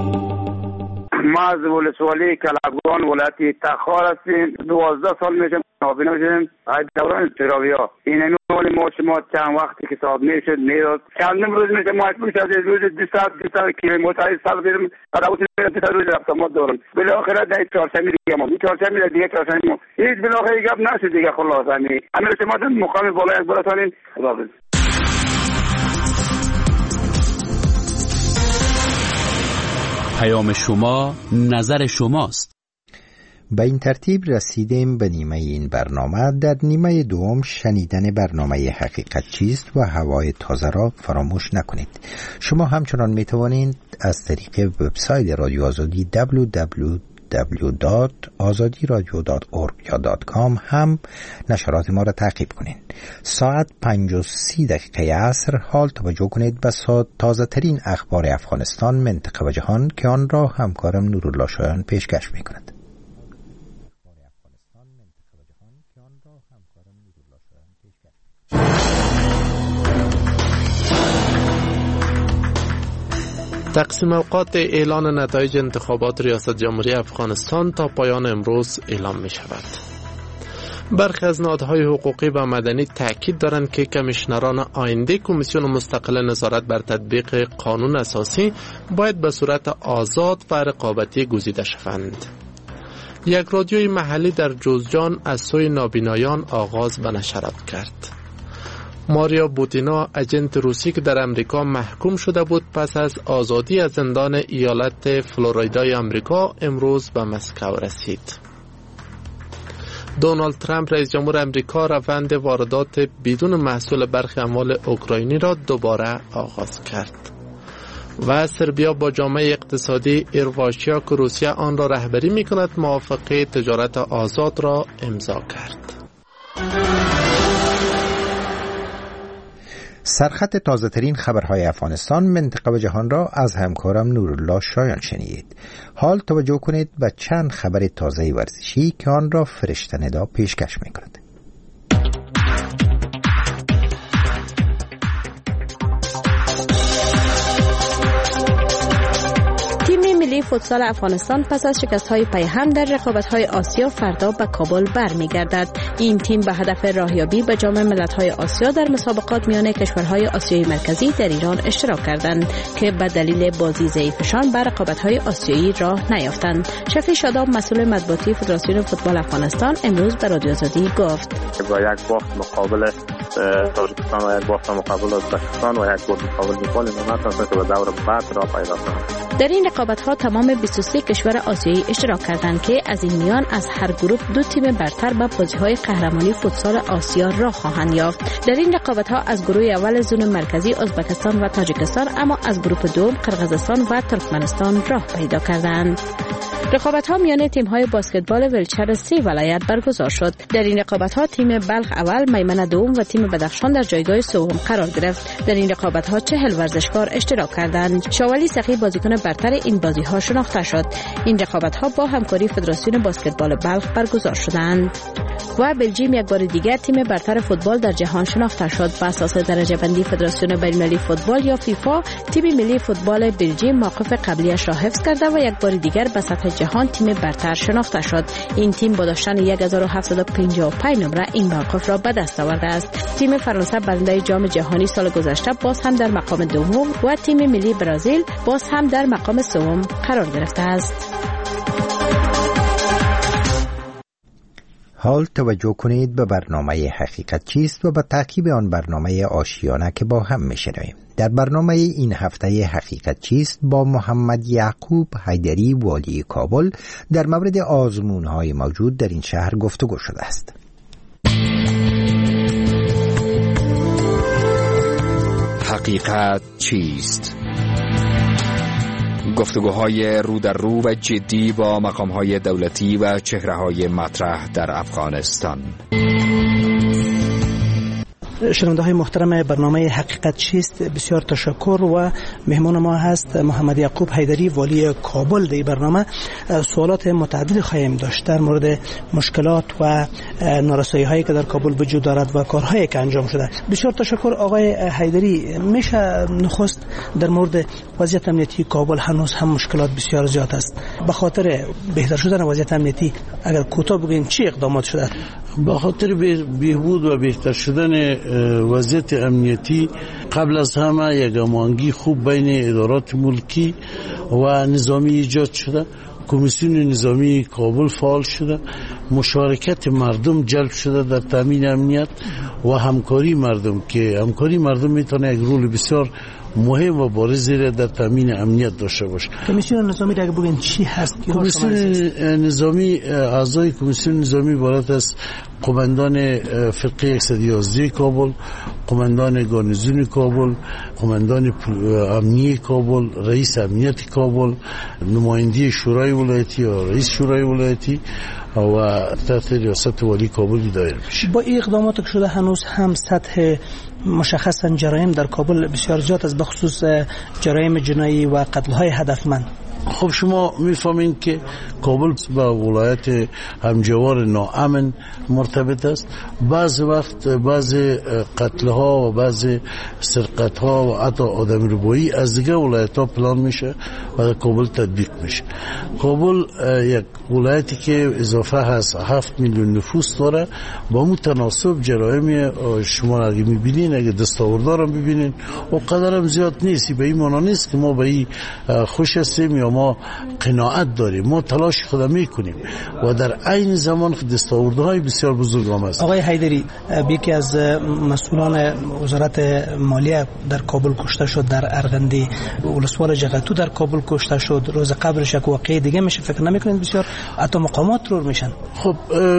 ما از ولسوالی کلابگان ولایت تخار هستیم. 12 سال میشه نابینا شدیم. دوران تراویا این مال ما شما چند وقتی که صاحب نشد میداد چندم روز میشه مجبور شدیم روز 200 کیلومتر صبر بریم راوت روز رفتم ما دارم بالاخره در چهارشنبه دیگه ما چهارشنبه دیگه چهارشنبه هیچ بالاخره گپ نشد دیگه خلاص همین شما مقام بالای براتونین خداحافظ. پیام شما نظر شماست. به این ترتیب رسیدیم به نیمه این برنامه. در نیمه دوم شنیدن برنامه حقیقت چیست و هوای تازه را فراموش نکنید. شما همچنان می توانید از طریق وبسایت رادیو آزادی www.azadiradio.org یا .com هم نشرات ما را تعقیب کنید. ساعت 5:30 عصر حال توجه کنید به تازه ترین اخبار افغانستان، منطقه و جهان که آن را همکارم نورالله شایان پیشکش می کند. تقسیم اوقات اعلان نتایج انتخابات ریاست جمهوری افغانستان تا پایان امروز اعلام می شود. برخی از نهادهای حقوقی و مدنی تاکید دارند که کمیشنران آینده کمیسیون مستقل نظارت بر تطبیق قانون اساسی باید به صورت آزاد و رقابتی گزیده شوند. یک رادیوی محلی در جوزجان از سوی نابینایان آغاز به نشریات کرد. ماریا بوتینا، اجنت روسی که در امریکا محکوم شده بود پس از آزادی از زندان ایالت فلوریدای امریکا، امروز به مسکو رسید. دونالد ترامپ رئیس جمهور امریکا روند واردات بدون محصول برخی اموال اوکراینی را دوباره آغاز کرد. و سربیا با جامعه اقتصادی ایرواشیا که روسیه آن را رهبری می کند موافقه تجارت آزاد را امضا کرد. سرخط تازه ترین خبرهای افغانستان، منطقه و جهان را از همکارم نورالله شایان شنیدید. حال توجه کنید به چند خبر تازه ورزشی که آن را فرشته ندا پیشکش می کند. تیم ملی فوتسال افغانستان پس از شکست‌های پیهم در رقابت‌های آسیا فردا به کابل برمیگردد. این تیم به هدف راهیابی به جام ملت‌های آسیا در مسابقات میان کشورهای آسیای مرکزی در ایران اشتراک کردند که به دلیل بازی ضعیفشان به رقابت‌های آسیایی راه نیافتند. شفیع شاداب، مسئول مطبوعاتی فدراسیون فوتبال افغانستان، امروز به رادیو آزادی گفت: با یک باخت مقابل تاجیکستان و یک باخت مقابل ازبکستان و یک برد مقابل نیپال نمی‌تونن که به دور بعد را پیدا کنند. در این رقابت‌ها تمام 23 کشور آسیایی اشتراک کردند که از این میان از هر گروه 2 تیم برتر به بازی‌های قهرمانی فوتسال آسیا راه خواهند یافت. در این رقابت‌ها از گروه اول زون مرکزی ازبکستان و تاجیکستان، اما از گروه دوم قرقیزستان و ترکمنستان راه پیدا کردند. رقابت‌ها میان تیم‌های بسکتبال ولچر 3 ولایت برگزار شد. در این رقابت‌ها تیم بلخ اول، میمنه دوم و تیم بدخشان در جایگاه سوم قرار گرفت. در این رقابت‌ها 40 ورزشکار اشتراک کردند. شاولی سقی بازیکن برتر این بازی‌ها شناخته شد. این رقابت‌ها با همکاری فدراسیون بسکتبال بلخ برگزار شدند. و بلژیم یک بار دیگر تیم برتر فوتبال در جهان شناخته شد. بر اساس درجه بندی فدراسیون بین‌المللی فوتبال یا فیفا، تیم ملی فوتبال بلژیم موقف قبلیش را حفظ کرده و یک بار دیگر به سطح جهان تیم برتر شناخته شد. این تیم با داشتن 1755 نمره این موقف را به دست آورده است. تیم فرانسه برنده جام جهانی سال گذشته باز هم در مقام دوم و تیم ملی برزیل باز هم در مقام سوم قرار گرفته است. حال توجه کنید به برنامه حقیقت چیست و به تعقیب آن برنامه آشیانه که با هم میشنویم. در برنامه این هفته حقیقت چیست با محمد یعقوب حیدری والی کابل در مورد آزمون‌های موجود در این شهر گفتگو شده است. حقیقت چیست؟ گفتگوهای رو در رو و جدی با مقام‌های دولتی و چهره‌های مطرح در افغانستان. شنونده های محترم برنامه حقیقت چیست، بسیار تشکر. و مهمان ما هست محمد یعقوب حیدری والی کابل. در برنامه سوالات متعدد خواهیم داشت در مورد مشکلات و نارسایی هایی که در کابل وجود دارد و کارهایی که انجام شده. بسیار تشکر آقای حیدری. میشه نخست در مورد وضعیت امنیتی کابل هنوز هم مشکلات بسیار زیاد است. به خاطر بهتر شدن وضعیت امنیتی اگر کوتاه بگین چه اقدامات شده؟ به خاطر بهبود و بهتر شدن وضعیت امنیتی قبل از همه یک هماهنگی خوب بین ادارات ملکی و نظامی ایجاد شده. کمیسیون نظامی کابل فعال شده، مشارکت مردم جلب شده در تامین امنیت و همکاری مردم که همکاری مردم میتونه یک رول بسیار مهم و بارزی را در تامین امنیت داشته باشه. کمیسیون نظامی را بگین چی هست؟ کمیسیون نظامی، اعضای کمیسیون نظامی عبارت از قماندان فرقه 111 کابل، قماندان گارنیزون کابل، قماندان امنیه کابل، رئیس امنیت کابل، نماینده شورای ولایتی یا رئیس شورای ولایتی و تحت ریاست والی کابل دایر میشه. با این اقدامات که شده هنوز هم سطح مشخصا جرایم در کابل بسیار زیاد است، بخصوص جرایم جنایی و قتل‌های هدفمند. خب شما میفهمین که کابل با ولایت همجوار ناامن مرتبط است. بعض وقت بعض قتل‌ها و بعض سرقت‌ها و حتی آدمربایی از دیگه ولایت‌ها پلان میشه و در کابل تطبیق میشه. کابل یک ولایتی که اضافه هست 7 میلیون نفوس داره، با متناسب جرایم شما اگه میبینین، اگه دستاوردار هم ببینین و قدرم زیاد نیست. به این معنی نیست که ما به این خوش هستیم یا ما قناعت داریم. ما تلاش خود میکنیم و در عین زمان دستاوردهای بسیار بزرگ هم است. آقای حیدری، یکی از مسئولان وزارت مالیه در کابل کشته شد، در ارغندی ولسوال جغتو در کابل کشته شد. روز قبلش یک واقعه دیگه میشه، فکر نمیکنید بسیار حتی مقامات ترور میشن؟ خب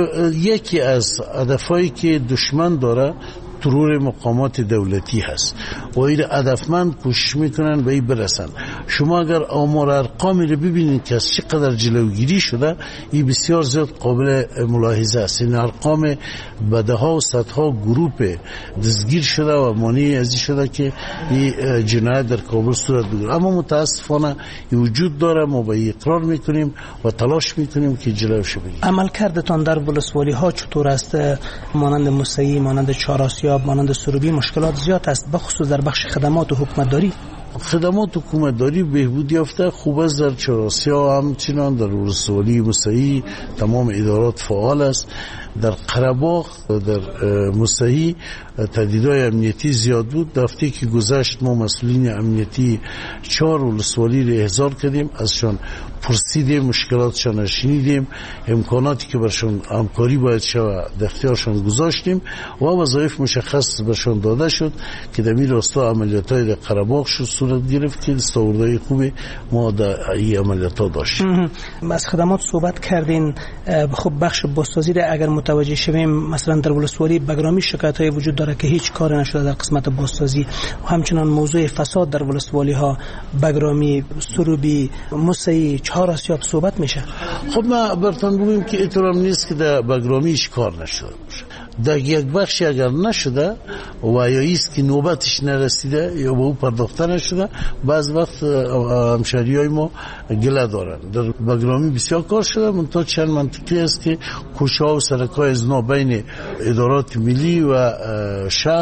یکی از هدفایی که دشمن داره ترور مقامات دولتی هست و این هدفمند کوشش میکنن به این برسن. شما اگر آمار ارقامی رو ببینید که از چقدر جلوگیری شده، این بسیار زیاد قابل ملاحظه است. این ارقام بدها و صدها گروپ دستگیر شده و مانع از این شده که این جنایت در کابل صورت بگیره. اما متاسفانه این وجود داره. ما به این اقرار میکنیم و تلاش میکنیم که جلوش بگیریم. عملکردتان در ولسوالی ها چطور است؟ مانند موسعی، مانند چهار آسیاب، مانند سروبی مشکلات زیاد است، بخصوص در بخش خدمات و حکومتداری. خدمات حکومتداری بهبود یافته، خوب است. در چهار آسیا همچنان در ولسوالی موسعی تمام ادارات فعال است. در قره‌باغ در موسعی تهدیدهای امنیتی زیاد بود. در هفته که گذشت ما مسئولین امنیتی 4 ولسوالی را احضار کردیم، ازشان پرسیدیم، مشکلاتشان را شنیدیم، امکاناتی که برشان همکاری باید شود در اختیارشان گذاشتیم و وظایف مشخص برشان داده شد که در این راستا عملیات‌های در قره‌باغ صورت گرفت که دستاوردهای خوبی ما در این عملیات‌ها داشتیم. از خدمات صحبت کردین. خب بخش بازسازی را اگر متوجه شویم، مثلا در ولسوالی بگرامی شکایت‌های وجود داره که هیچ کاری نشده در قسمت بازسازی و همچنان موضوع فساد در ولسوالی ها، بگرامی، سروبی، موسعی، چهار آسیاب صحبت میشه. خب ما براتون بگیم که اینطور هم نیست که در بگرامی هیچ کار نشده باشه. در یک بخشی اگر نشده و یا ایست که نوبتش نرسیده یا به او پرداخته نشده، بعض وقت همشهریای ما گله دارن. در بگرامی بسیار کار شده، منتها چند منطقی است که کوشا و سرکای ازنا بین ادارات ملی و شهر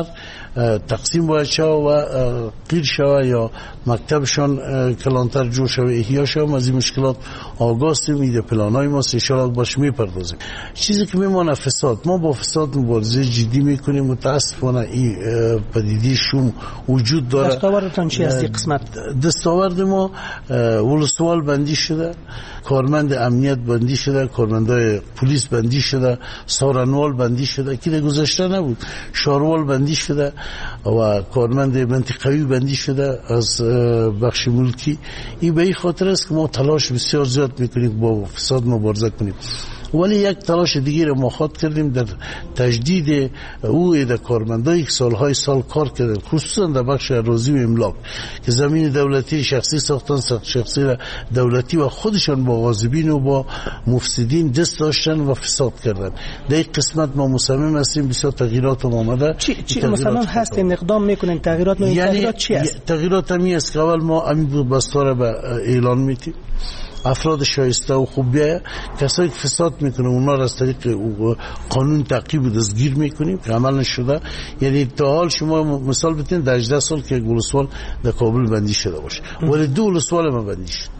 تقسیم باید شود و قیر شود یا مکتبشان کلانتر جور شود، احیا شود. از این مشکلات آگاه هستیم، ایده پلانای ما سیشارات باش میپردازیم. چیزی که میمانه فساد، ما با فساد مبارزه جدی میکنیم. متاسفانه این پدیده شوم وجود داره. دستاوردتان چی است این قسمت؟ دستاورد ما ولسوال بندی شده، کارمند امنیت بندی شده، کارمندای پلیس بندی شده، سارنوال بندی شده که در گذشته نبود، شاروال بندی شده و کارمند منطقوی بندی شده از بخش ملکی. این به این خاطر است که ما تلاش بسیار زیاد میکنیم با فساد مبارزه کنیم. ولی یک تلاش دیگه ما خواهد کردیم در تجدید او در کارمندایی که سالهای سال کار کردن، خصوصا در بخش اراضی و املاک که زمین دولتی شخصی ساختن، شخصی دولتی و خودشان با غاصبین و با مفسدین دست داشتن و فساد کردن. در این قسمت ما مصمم هستیم. بسیار تغییرات آمده. چی مصمم هستین اقدام میکنین؟ تغییرات چی است؟ تغییرات همی است که اول ما امی بستاره به اعلان میتیم. افراد شایسته و خوب بیاید، کسایی که فساد میکنه اونا را از طریق قانون تعقیب و دستگیر میکنیم که عمل نشده. یعنی تا حال شما مثال بتین در 18 سال که ولسوال در کابل بندی شده باشه، ولی 2 ولسوال ما بندی شد.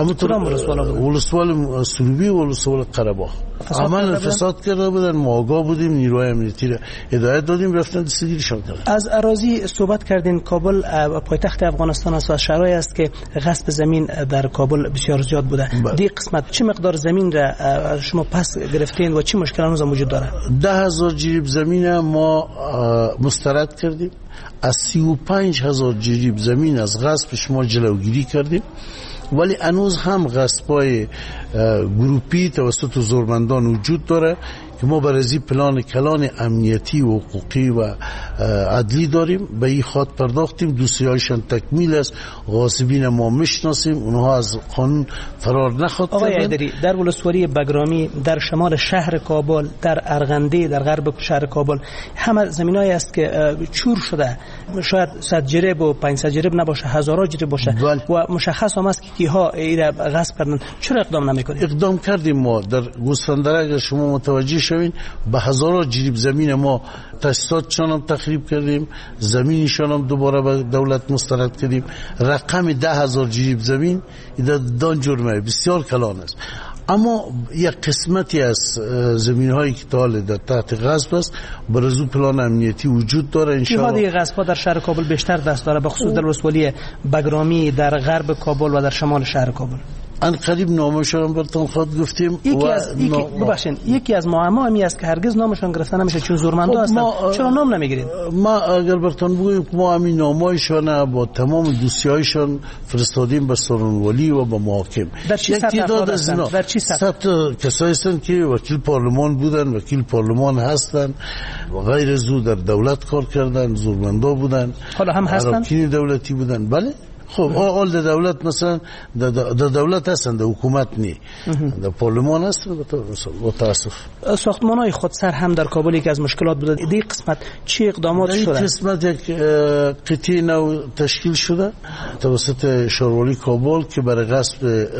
ولسوال سروبی و ولسوال قره‌باغ عمل فساد کرده بودن، ما آگاه بودیم، نیروهای امنیتی را هدایت دادیم، رفتن دستگیرشان کردن. از اراضی صحبت کردین. کابل پایتخت افغانستان است و شهرهایی است که غصب زمین در کابل بسیار زیاد بوده. دی قسمت چه مقدار زمین را شما پس گرفتین و چه مشکلاتی وجود داره؟ 10,000 جریب زمین ما مسترد کردیم. از 35,000 جریب زمین از غصبش ما جلوگیری کردیم، ولی هنوز هم غصب‌های گروپی توسط زورمندان وجود داره که ما برای پلان کلان امنیتی و حقوقی و عدلی داریم. به این خاطر پرداختیم، دوسیه‌هایشان تکمیل است، غاصبین ما میشناسیم، اونها از قانون فرار نخواهد کردن. آقای حیدری، در ولسوالی بگرامی، در شمال شهر کابل، در ارغنده، در غرب شهر کابل، همه زمینایی است که چور شده، شاید 100 جریب و 500 جریب نباشه، هزارها جریب باشه و مشخص هم است که کیها اینا غصب کردن. چرا اقدام نمیکنید؟ اقدام کردیم ما. در گوسفندره اگر شما متوجه شوین، به هزارها جریب زمین ما تاسیساتشان هم تخریب کردیم، زمینشان هم دوباره به دولت مسترد کردیم. رقم 10,000 جریب زمین دان جرمه بسیار کلان است. اما یک قسمتی از زمین هایی که تاله در تحت غصب است، برزو پلان امنیتی وجود داره. انشاءالله این غصب ها در شهر کابل بیشتر دست داره، به خصوص در ولسوالی بگرامی، در غرب کابل و در شمال شهر کابل. ان قریب نامشون براتون خود گفتیم. یکی از معما همی است که هرگز نامشون گرفته نمیشه چون زورمندا هستن. چرا نام نمیگیرید؟ ما اگر براتون بگویم ما همین نامایشون با تمام دوسیه‌هایشان فرستادیم به سرانولی و به محاکم. در چه سطح کسایی هستن که وکیل پارلمان بودن، وکیل پارلمان هستن، غیر زو در دولت کار کردن، زورمندا بودن، حالا هم هستن، وکیل دولتی بودن. بله خب اول در دولت مثلا در دولت هستن، در حکومت نی، در پارلمان هستن. با تاسف ساختمان‌های خودسر هم در کابل یکی از مشکلات بوده. این قسمت چه اقدامات شده؟ این قسمت یک قطعه نو تشکیل شده توسط شاروالی کابل که برای غصب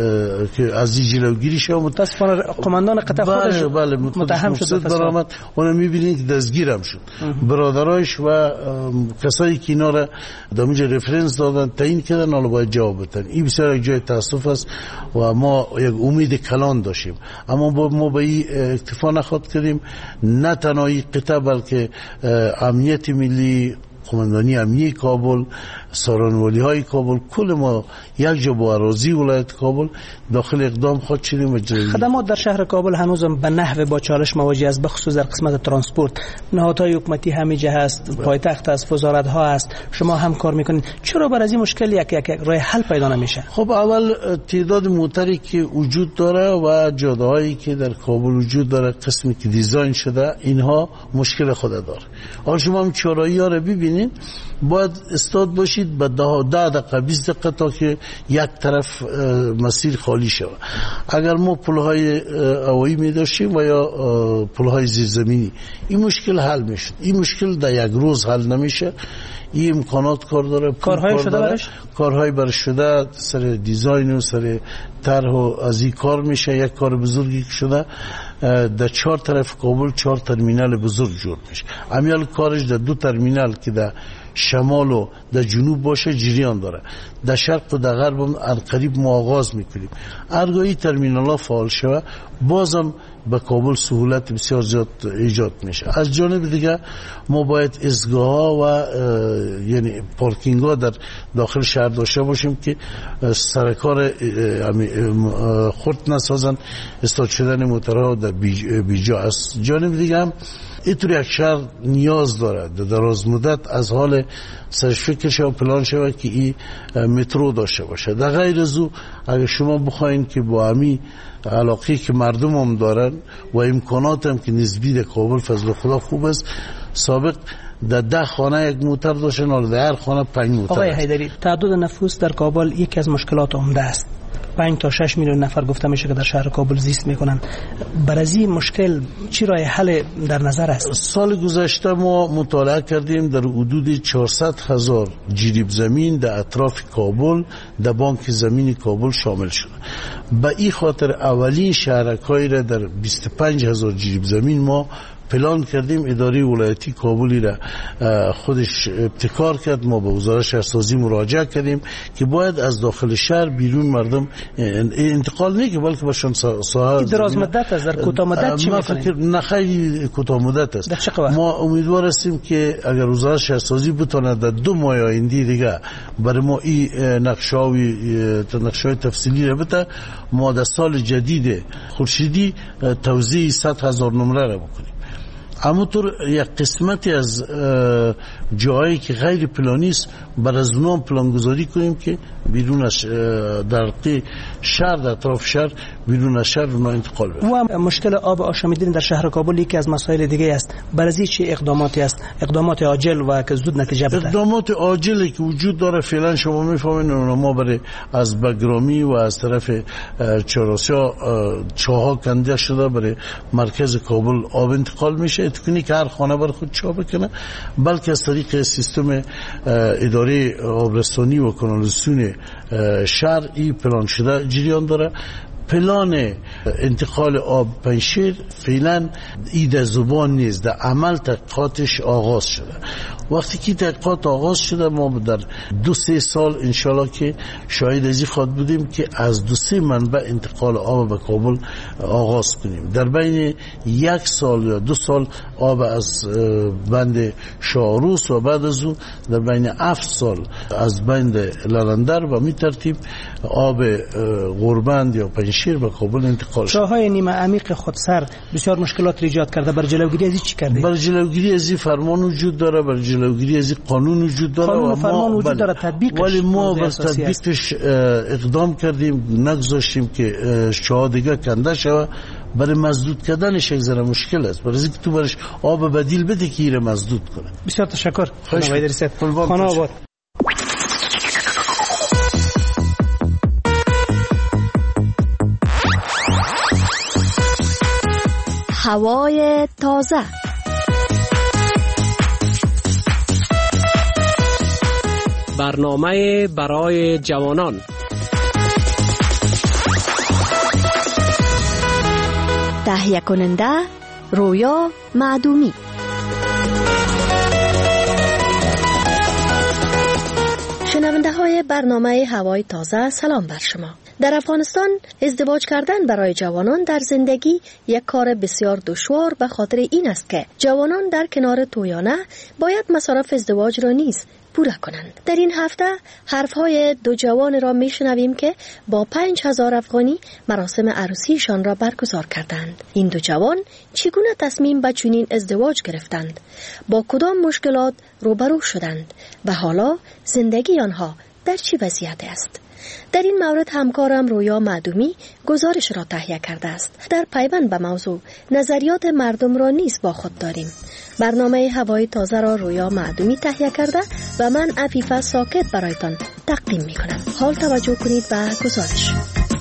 که از جلوگیری شده. متاسفانه قماندان قطعه خودش متهم شد برآمد. اون می‌بینید که دستگیر هم شد. برادرایش و کسایی که اینا را دامج رفرنس دادن تعیین کردن، حالا باید جواب بدن. این بسیار یک جای تاسف است و ما یک امید کلان داشتیم، اما ما به این اکتفا نخواهد کردیم. نه تنها این قطعه بلکه امنیت ملی، قماندانی امنیتی کابل، سارانوالی های کابل، کل ما یک جا با اراضی ولایت کابل داخل اقدام خواهد شدیم. خدمات در شهر کابل هنوز به نحو با چالش مواجه است، بخصوص در قسمت ترانسپورت. نهادهای حکومتی همیشه هست، پایتخت است، وزارت ها است، شما هم کار میکنید. چرا بر از این مشکل یک راه حل پیدا نمیشه؟ خب اول تعداد موتری که وجود داره و جاده هایی که در کابل وجود داره، قسمی که دیزاین شده، اینها مشکل خود داره. حالا شما هم چهارراهی ها رو ببینید، باید استاد باشید به 10 دقیقه 20 دقیقه تا که یک طرف مسیر خالی شود. اگر ما پلهای هوایی می داشتیم و یا پلهای زیرزمینی، این مشکل حل میشد. این مشکل در یک روز حل نمیشه. این امکانات کار داره، کارهای شده برش، کارهای برش شده، سر دیزاین و سر طرح و از این کار میشه. یک کار بزرگی شده در 4 طرف کابل 4 ترمینال بزرگ جور میشه. امیال کارش در 2 ترمینال که در شمال و در جنوب باشه جریان داره. در شرق و در غرب هم قریب ما آغاز میکنیم. ارگاهی ترمینال ها فعال شود، بازم به کابل سهولت بسیار زیاد ایجاد میشه. از جانب دیگه ما باید ایستگاه ها و یعنی پارکینگ ها در داخل شهر داشته باشیم که سرکار خرد نسازن استاد شدن موترها در بیجا. از جانب دیگه هم اینطور یک شهر نیاز داره در دراز مدت از حال سرش فکر شد و پلان شود که این مترو داشته باشه. در غیر از او اگر شما بخواین که با همی علاقی که مردم هم دارن و امکانات هم که نسبی در کابل فضل خدا خوب است، سابق در 10 خانه یک موتر داشتن، حالا در هر خانه 5 موتر. آقای حیدری، تعداد نفوس در کابل یکی از مشکلات عمده است. 5 تا 6 میلیون نفر گفته میشه که در شهر کابل زیست میکنن. برای مشکل چی راه حل در نظر است؟ سال گذشته ما مطالعه کردیم در حدود 400,000 جریب زمین در اطراف کابل در بانک زمین کابل شامل شده. به این خاطر اولین شهرک‌هایی را در 25,000 جریب زمین ما پلان کردیم. اداره ولایتی کابلی را خودش ابتکار کرد. ما به وزارت شهرسازی مراجعه کردیم که باید از داخل شهر بیرون مردم انتقال نه که بلکه باشن ساحه دراز مدت است. در کوتاه مدت چی می‌کنید؟ نه خیلی کوتاه مدت است. ما امیدوار هستیم که اگر وزارت شهرسازی بتونه در 2 ماه آینده دیگه برای ما این نقشه‌های تفصیلی را بده، ما در سال جدید خورشیدی توزیع 100,000 نمره را بکنیم. همونطور یک قسمتی از جایی که غیر پلانی است بر از اونها پلانگذاری کنیم که بیرون از در شهر، در اطراف شهر، بیرون از شهر اونها انتقال بشه. و مشکل آب آشامیدنی در شهر کابل یکی از مسائل دیگه است. برای چه اقداماتی است؟ اقدامات عاجل و که زود نتیجه بده. اقدامات عاجلی که وجود داره فعلا شما میفهمین ما برای از بگرامی و از طرف چهارآسیا چاها کنده شده برای مرکز کابل آب انتقال میشه. تکنیک هر خانه بر خود چا بکنه، بلکه از طریق سیستم اداره آبرسانی و کانالیزاسیون شهر این پلان شده جریان داره. پلان انتقال آب پنشیر فعلا ایده زبان نیست، در عمل تحقیقاتش آغاز شده. وقتی که تحقیقات آغاز شده ما در 2-3 سال انشالله که شاهد ازی خواهد بودیم که از 2-3 منبع انتقال آب به کابل آغاز کنیم. در بین 1 سال یا 2 سال آب از بند شاهروس و بعد از اون در بین 7 سال از بند لالندر و می ترتیب آب غربند یا پنشیر به کابل انتقال شد. راههای نیمه عمیق خودسر بسیار مشکلات ایجاد کرده. بر جلوگیری از چی کرده؟ بر جلوگیری از فرمان وجود داره، بر جلوگیری از قانون وجود داره، قانون و فرمان وجود داره، تطبیقش ولی ما بر تطبیقش اقدام کردیم، نگذاشتیم که شهادگاه کنده شود. برای مسدود کردنش یک ذره مشکل است، برای اینکه تو برش آب بدیل بده که ایره مسدود کنه. بسیار تشکر. خانه آباد. هوای تازه. برنامه برای جوانان. تهیه کننده رویا معدومی. شنونده های برنامه هوای تازه، سلام بر شما. در افغانستان ازدواج کردن برای جوانان در زندگی یک کار بسیار دشوار به خاطر این است که جوانان در کنار تویانه باید مصارف ازدواج را نیز پورا کنند. در این هفته حرفهای 2 جوان را میشنویم که با 5,000 افغانی مراسم عروسیشان را برگزار کردند. این 2 جوان چگونه تصمیم به چنین ازدواج گرفتند؟ با کدام مشکلات روبرو شدند؟ و حالا زندگی آنها در چه وضعیت است؟ در این مورد همکارم رویا معدومی گزارش را تهیه کرده است. در پیوند به موضوع نظریات مردم را نیز با خود داریم. برنامه هوای تازه را رویا معدومی تهیه کرده و من عفیفه ساکت برایتان تقدیم می کنم. حال توجه کنید به گزارش.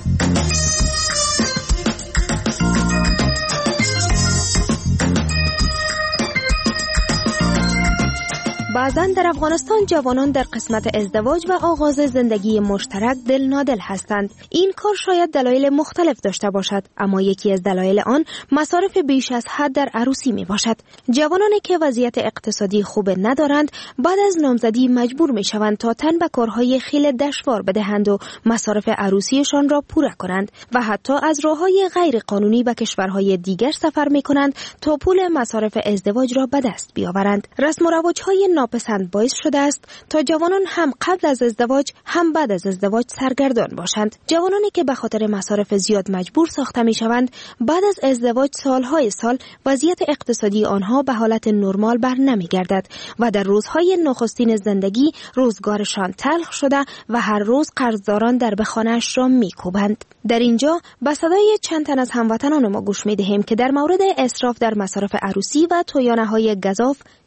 بعضاً در افغانستان جوانان در قسمت ازدواج و آغاز زندگی مشترک دل نادل هستند. این کار شاید دلایل مختلف داشته باشد، اما یکی از دلایل آن مصارف بیش از حد در عروسی می باشد. جوانانی که وضعیت اقتصادی خوب ندارند بعد از نامزدی مجبور می شوند تا تن به کارهای خیلی دشوار بدهند و مصارف عروسیشان را پورا کنند و حتی از راههای غیر قانونی به کشورهای دیگر سفر می کنند تا پول مصارف ازدواج را به دست بیاورند. رسم و رواج‌های ناپسند باعث شده است تا جوانان هم قبل از ازدواج هم بعد از ازدواج سرگردان باشند. جوانانی که به خاطر مصارف زیاد مجبور ساخته می شوند بعد از ازدواج سالهای سال وضعیت اقتصادی آنها به حالت نرمال بر نمی گردد و در روزهای نخستین زندگی روزگارشان تلخ شده و هر روز قرضداران در بخانه‌اش را می کوبند. در اینجا به صدای چند تن از هموطنان ما گوش می دهیم که در مورد اسراف در مصارف عروسی و تویانه‌های گزاف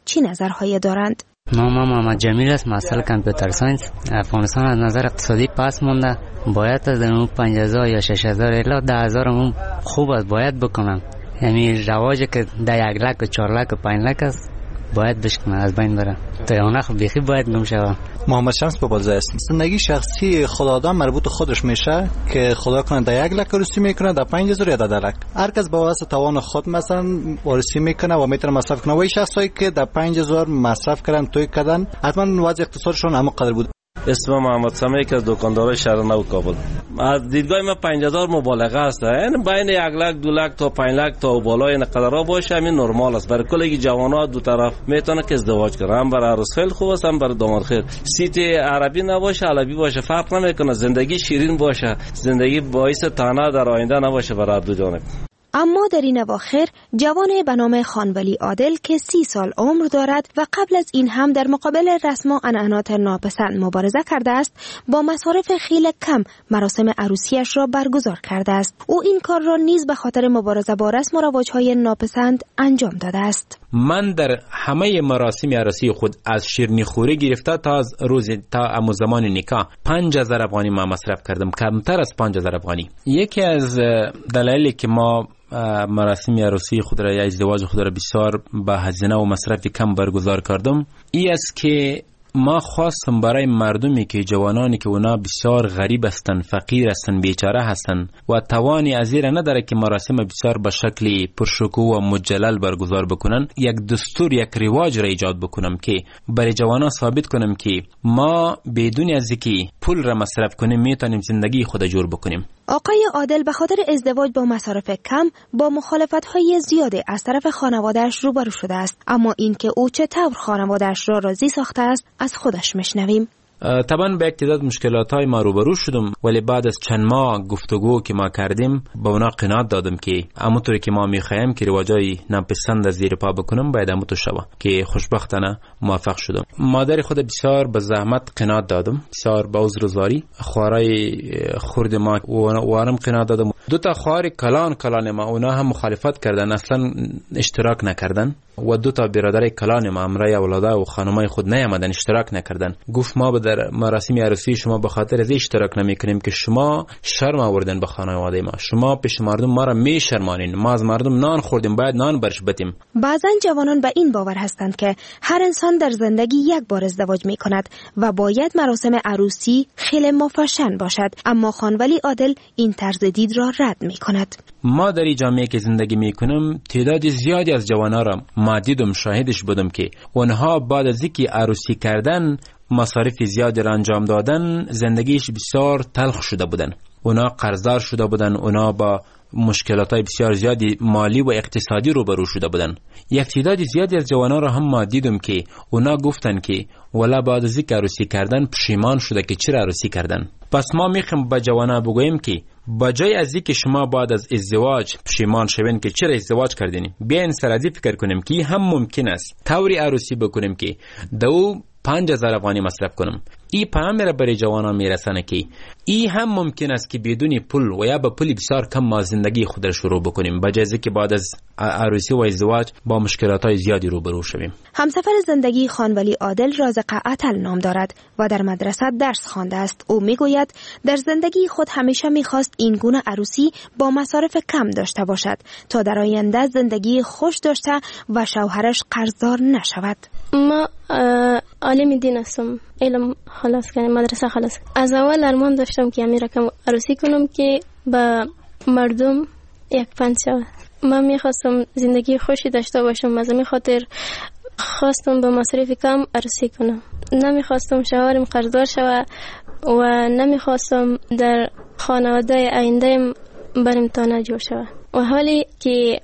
چی نظرهایی دارند؟ نامم محمد جمیل است، مسئله کامپیوتر ساینس. افغانستان از نظر اقتصادی پس مونده، باید از اون 5000 یا 6000 الی 10000 هم خوب است باید بکنن. یعنی رواجی که 1 لک و 4 لک و 5 لک است باید بشکنن، از بین بره. تا اون وقت بیخی باید گم شود. محمد شمس بابالزاده است. زندگی شخصی خود آدم مربوط خودش میشه که خدا کنه در 1 لک روسی میکنه، در 5000 یا در 10 لک. هر کس با واسه توان خود مثلا وارسی میکنه و میتونه مصرف کنه. و این شخصایی که در 5000 مصرف کردن توی کردن حتما وضع اقتصادشون هم قدر بود. اسم محمد سمیع که از دکاندارای شهر نو کابل. از دیدگاه من 5000 مبالغه است. یعنی بین 1 لک 2 لک تا 5 لک تا بالای این قدرها باشه همین نرمال است. برای کلی جوانات دو طرف میتونه که ازدواج کنه، هم برای عروس خیلی خوب است هم برای داماد خیلی. سیت عربی نباشه علوی باشه فرق نمیکنه، زندگی شیرین باشه، زندگی باعث طعنه در آینده نباشه برای دو جانب. اما در این اواخر جوان به نام خانولی عادل که 30 سال عمر دارد و قبل از این هم در مقابل رسم و عنعنات ناپسند مبارزه کرده است، با مصارف خیلی کم مراسم عروسیش را برگزار کرده است. او این کار را نیز به خاطر مبارزه با رسم و رواج‌های ناپسند انجام داده است. من در همه مراسم عروسی خود از شیرینی خوری گرفته تا از روز تا زمان نکاح 5000 افغانی ما مصرف کردم، کمتر از 5000 افغانی. یکی از دلایلی که ما مراسم عروسی خود را یا ازدواج خود را بسیار با هزینه و مصرف کم برگزار کردم این است که ما خواستم برای مردمی که جوانانی که اونا بسیار غریب هستن، فقیر هستن، بیچاره هستن و توانی از این نداره که مراسم بسیار به شکل پرشکوه و مجلل برگزار بکنن، یک دستور یک رواج را ایجاد بکنم که برای جوانان ثابت کنم که ما بدون از اینکه پول را مصرف کنیم میتونیم زندگی خود جور بکنیم. آقای عادل به خاطر ازدواج با مصارف کم با مخالفت‌های زیادی از طرف خانواده‌اش روبرو شده است، اما اینکه او چطور خانواده‌اش را راضی ساخته است از خودش میشنویم. طبعا به یک تعداد مشکلات‌های ما روبرو شدم، ولی بعد از چند ماه گفتگو که ما کردیم با اونا قناعت دادم که همونطوری که ما می‌خوایم که رواجای ناپسند از زیر پا بکنم باید همونطور شود که خوشبختانه موفق شدم. مادر خود بسیار به زحمت قناعت دادم، بسیار با عذرزاری خوارای خرد ما وارم قناعت دادم. دو تا خوار کلان ما اونا هم مخالفت کردن، اصلا اشتراک نکردن و دو تا برادر کلان ما امرای اولاده و خانمای خود نیامدن اشتراک نکردن. گفت ما در مراسم عروسی شما به خاطر از اشتراک نمیکنیم که شما شرم آوردن به خانواده ما، شما پیش مردم ما را میشرمانین، ما از مردم نان خوردیم باید نان برش بدیم. بعضن جوانان به این باور هستند که هر انسان در زندگی یک بار ازدواج میکند و باید مراسم عروسی خیلی مفشن باشد، اما خانولی عادل این طرز دید را رد میکند. ما در این جامعه که زندگی میکنم تعداد زیادی از جوانان را ما دیدم، شاهدش بودم که اونها بعد از اینکه عروسی کردن مصارف زیادی را انجام دادن زندگیش بسیار تلخ شده بودن، اونا قرضدار شده بودن، اونا با مشکلاتای بسیار زیادی مالی و اقتصادی روبرو شده بودن. یک تعداد زیادی از جوانان را هم ما دیدم که اونا گفتن که ولی بعد از اینکه عروسی کردن پشیمان شده که چرا عروسی کردن. پس ما میخوایم به جوانا بگوییم که بجای از اینکه شما بعد از ازدواج پشیمان شوین که چرا ازدواج کردین، بیاین سر از این فکر کنیم که هم ممکن است طوری عروسی بکنیم که دو 5000 افغانی مصرف کنم. این پیام را برای جوانان میرسانه که این هم ممکن است که بدون پول و یا با پول بسیار کم ما زندگی خود را شروع بکنیم، بجای که بعد از عروسی و ازدواج با مشکلات‌های زیادی روبرو شویم. همسفر زندگی خانولی عادل رازق عطل نام دارد و در مدرسه درس خوانده است. او میگوید در زندگی خود همیشه میخواست این گونه عروسی با مصارف کم داشته باشد تا در آینده زندگی خوش داشته و شوهرش قرضدار نشود. ما عالم دین هستم، علم خلاص کردم، مدرسه خلاص. از اول ارمان داشتم که امیر رقم عروسی کنم که با مردم یک پنج شود. من میخواستم زندگی خوشی داشته باشم، از همین خاطر خواستم با مصرف کم عروسی کنم. نمیخواستم شوهرم قرضدار شود و نمیخواستم در خانواده آینده برم تانه جور شود. و حالی که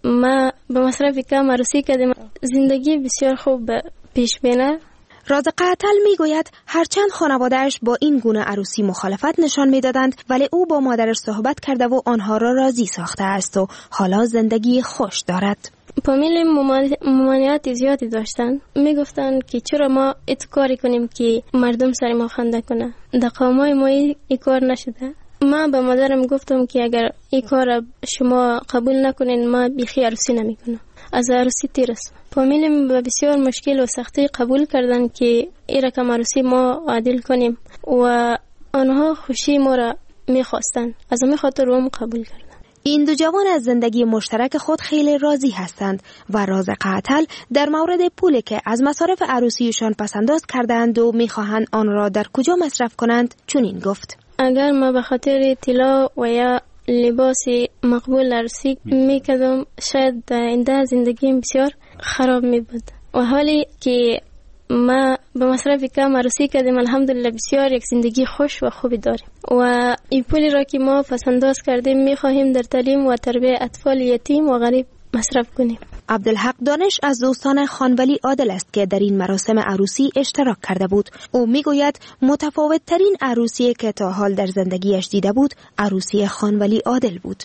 ما با مصرف کم عروسی کردم زندگی بسیار خوب پیش بینه. رازق عطل میگوید هرچند خانواده‌اش با این گونه عروسی مخالفت نشان میدادند، ولی او با مادرش صحبت کرده و آنها را راضی ساخته است و حالا زندگی خوش دارد. فامیل ممانعت زیادی داشتن، میگفتن که چرا ما ات کاری کنیم که مردم سر ما خنده کنه. در قومای ما ای کار نشده. ما به مادرم گفتم که اگر این کار شما قبول نکنین ما بیخی عروسی نمیکنم. از عروسی تیر است. فامیلم به بسیار مشکل و سختی قبول کردن که این رقم عروسی ما عادل کنیم و آنها خوشی ما را میخواستن. از همین خاطر هم قبول کردن. این دو جوان از زندگی مشترک خود خیلی راضی هستند و راز قاتل در مورد پولی که از مصارف عروسیشان پسنداز کردند و میخواهند آن را در کجا مصرف کنند چنین گفت: اگر ما به خاطر طلا و یا لباس مقبول عروسی میکردم شاید آینده زندگیم بسیار خراب میبود و حالی که ما به مصرف کم عروسی کردیم الحمدلله بسیار یک زندگی خوش و خوبی داریم و این پولی را که ما پسنداز کردیم میخواهیم در تعلیم و تربیت اطفال یتیم و غریب مصرف کنیم. عبدالحق دانش از دوستان خانولی عادل است که در این مراسم عروسی اشتراک کرده بود. او میگوید متفاوت ترین عروسی که تا حال در زندگیش دیده بود عروسی خانولی عادل بود.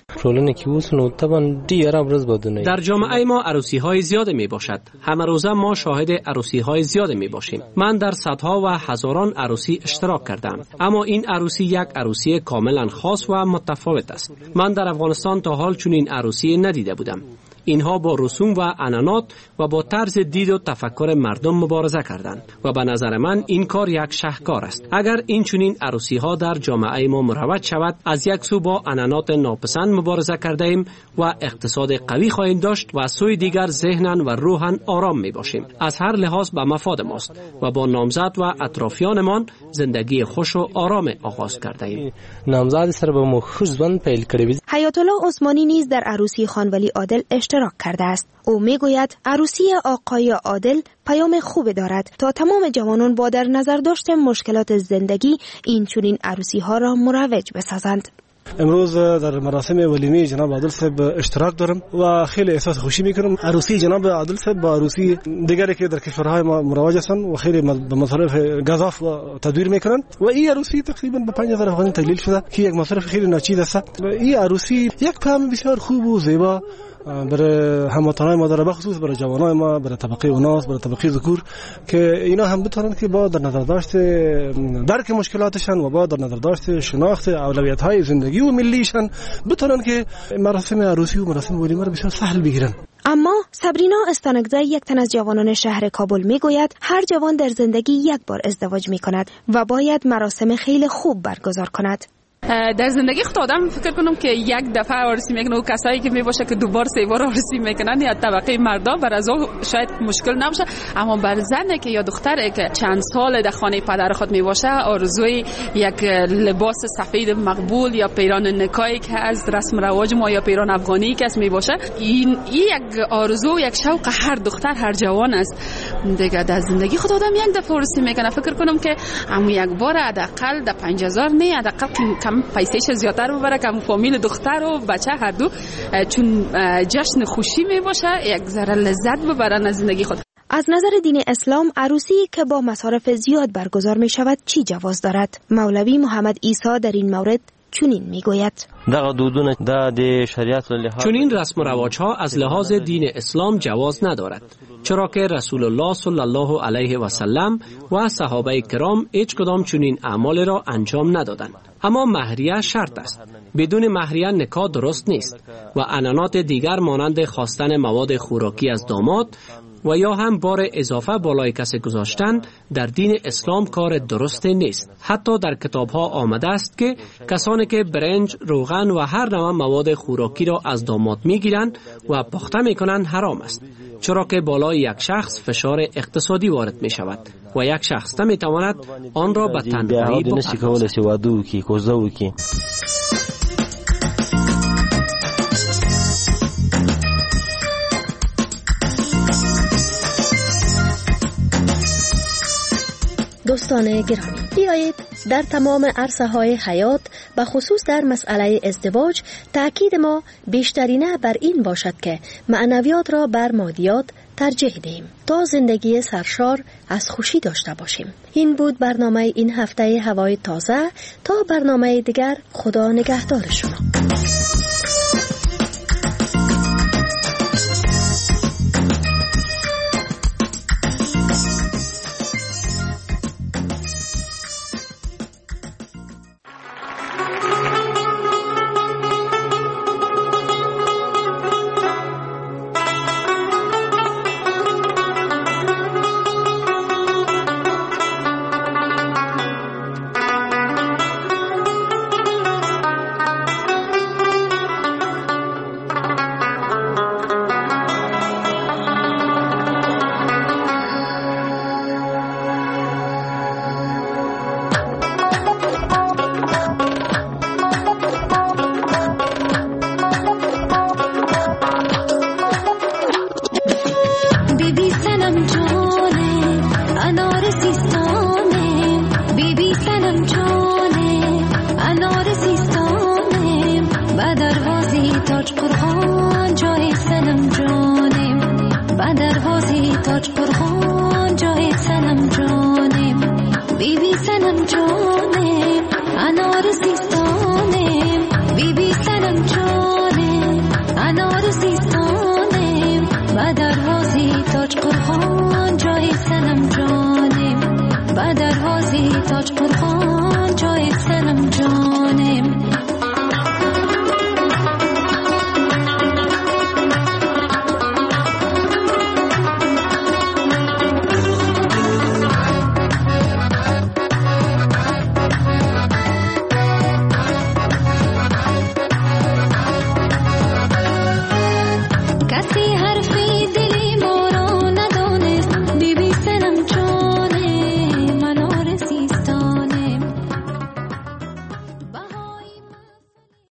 در جامعه ما عروسی های زیاد می باشد. همه روزه ما شاهد عروسی های زیاد می باشیم. من در صدها و هزاران عروسی اشتراک کردم، اما این عروسی یک عروسی کاملا خاص و متفاوت است. من در افغانستان تا حال چنین عروسی ندیده بودم. اینها با رسوم و عنعنات و با طرز دید و تفکر مردم مبارزه کردند و به نظر من این کار یک شاهکار است. اگر این چنین عروسی ها در جامعه ما مروج شود، از یک سو با عنعنات ناپسند مبارزه کرده ایم و اقتصاد قوی خواهیم داشت و از سوی دیگر ذهناً و روحاً آرام می باشیم. از هر لحاظ به مفاد ماست و با نامزد و اطرافیانمان زندگی خوش و آرام آغاز کرده ایم. نامزد سر به مو خوش ژوند پیل کړی. حیات الله عثمانی نیز در عروسی خانولی عادل اشتراک کرده است. او میگوید عروسی آقای عادل پیام خوب دارد تا تمام جوانان با در نظر داشتن مشکلات زندگی این چنین عروسی ها را مروج بسازند. امروز در مراسم ولیمه جناب عادل صاحب اشتراک دارم و خیلی احساس خوشی میکنم. عروسی جناب عادل صاحب با عروسی دیگری که در کشورهای ما مروج هستند و خیلی به مصارف گزاف و تدویر میکنند و این عروسی تقریبا به 5000 افغانی تقلیل شده که یک مصرف خیلی ناچیز است. این عروسی یک پیام بسیار خوب و زیبا برای هموطنان ما داره، بخصوص برای جوانای ما، برای طبقه اوناس، برای طبقه ذکور، که اینا هم بتونن که با در نظر داشت درک مشکلاتشان و با در نظر داشت شناخت اولویت‌های زندگی و ملیشان بتونن که مراسم عروسی و مراسم ولیمه رو بسیار سهل بگیرن. اما صبرینا استانکزی یک تن از جوانان شهر کابل میگوید هر جوان در زندگی یک بار ازدواج میکند و باید مراسم خیلی خوب برگزار کند. در زندگی خود آدم فکر کنم که یک دفعه عروسی میکنه و کسایی که میباشه که دوبار سه بار عروسی میکنن یا طبقه مردا بر از شاید مشکل نباشه، اما بر زنه که یا دختره که چند سال در خانه پدر خود میباشه آرزوی یک لباس سفید مقبول یا پیران نکایی که از رسم رواج ما یا پیران افغانی که از میباشه، این یک آرزو یک شوق هر دختر هر جوان است دیگه. در زندگی خود آدم یک دفعه عروسی میکنه، فکر کنم که اما یک بار حداقل در 5000 نه حداقل پیسهش زیادتر ببره که فامیل دختر و بچه هر دو چون جشن خوشی می باشه یک ذره لذت ببرن از زندگی خود. از نظر دین اسلام عروسی که با مصارف زیاد برگزار می شود چی جواز دارد؟ مولوی محمد عیسی در این مورد چنین میگوید: چون این رسم و رواج ها از لحاظ دین اسلام جواز ندارد، چرا که رسول الله صلی الله علیه و سلم و صحابه کرام هیچ کدام چنین اعمال را انجام ندادند. اما مهریه شرط است. بدون مهریه نکاح درست نیست و عنعنات دیگر مانند خواستن مواد خوراکی از داماد و یا هم بار اضافه بالای کسی گذاشتن در دین اسلام کار درست نیست. حتی در کتاب ها آمده است که کسانی که برنج، روغن و هر نوع مواد خوراکی را از داماد میگیرند و پخته میکنند حرام است، چرا که بالای یک شخص فشار اقتصادی وارد می شود و یک شخص نمیتواند آن را به تنهایی بپردازد. دوستان گرامی، بیایید در تمام عرصه های حیات به خصوص در مسئله ازدواج تأکید ما بیشترینه بر این باشد که معنویات را بر مادیات ترجیح دهیم تا زندگی سرشار از خوشی داشته باشیم. این بود برنامه این هفته هوای تازه. تا برنامه دیگر خدا نگهدار شما. قرقر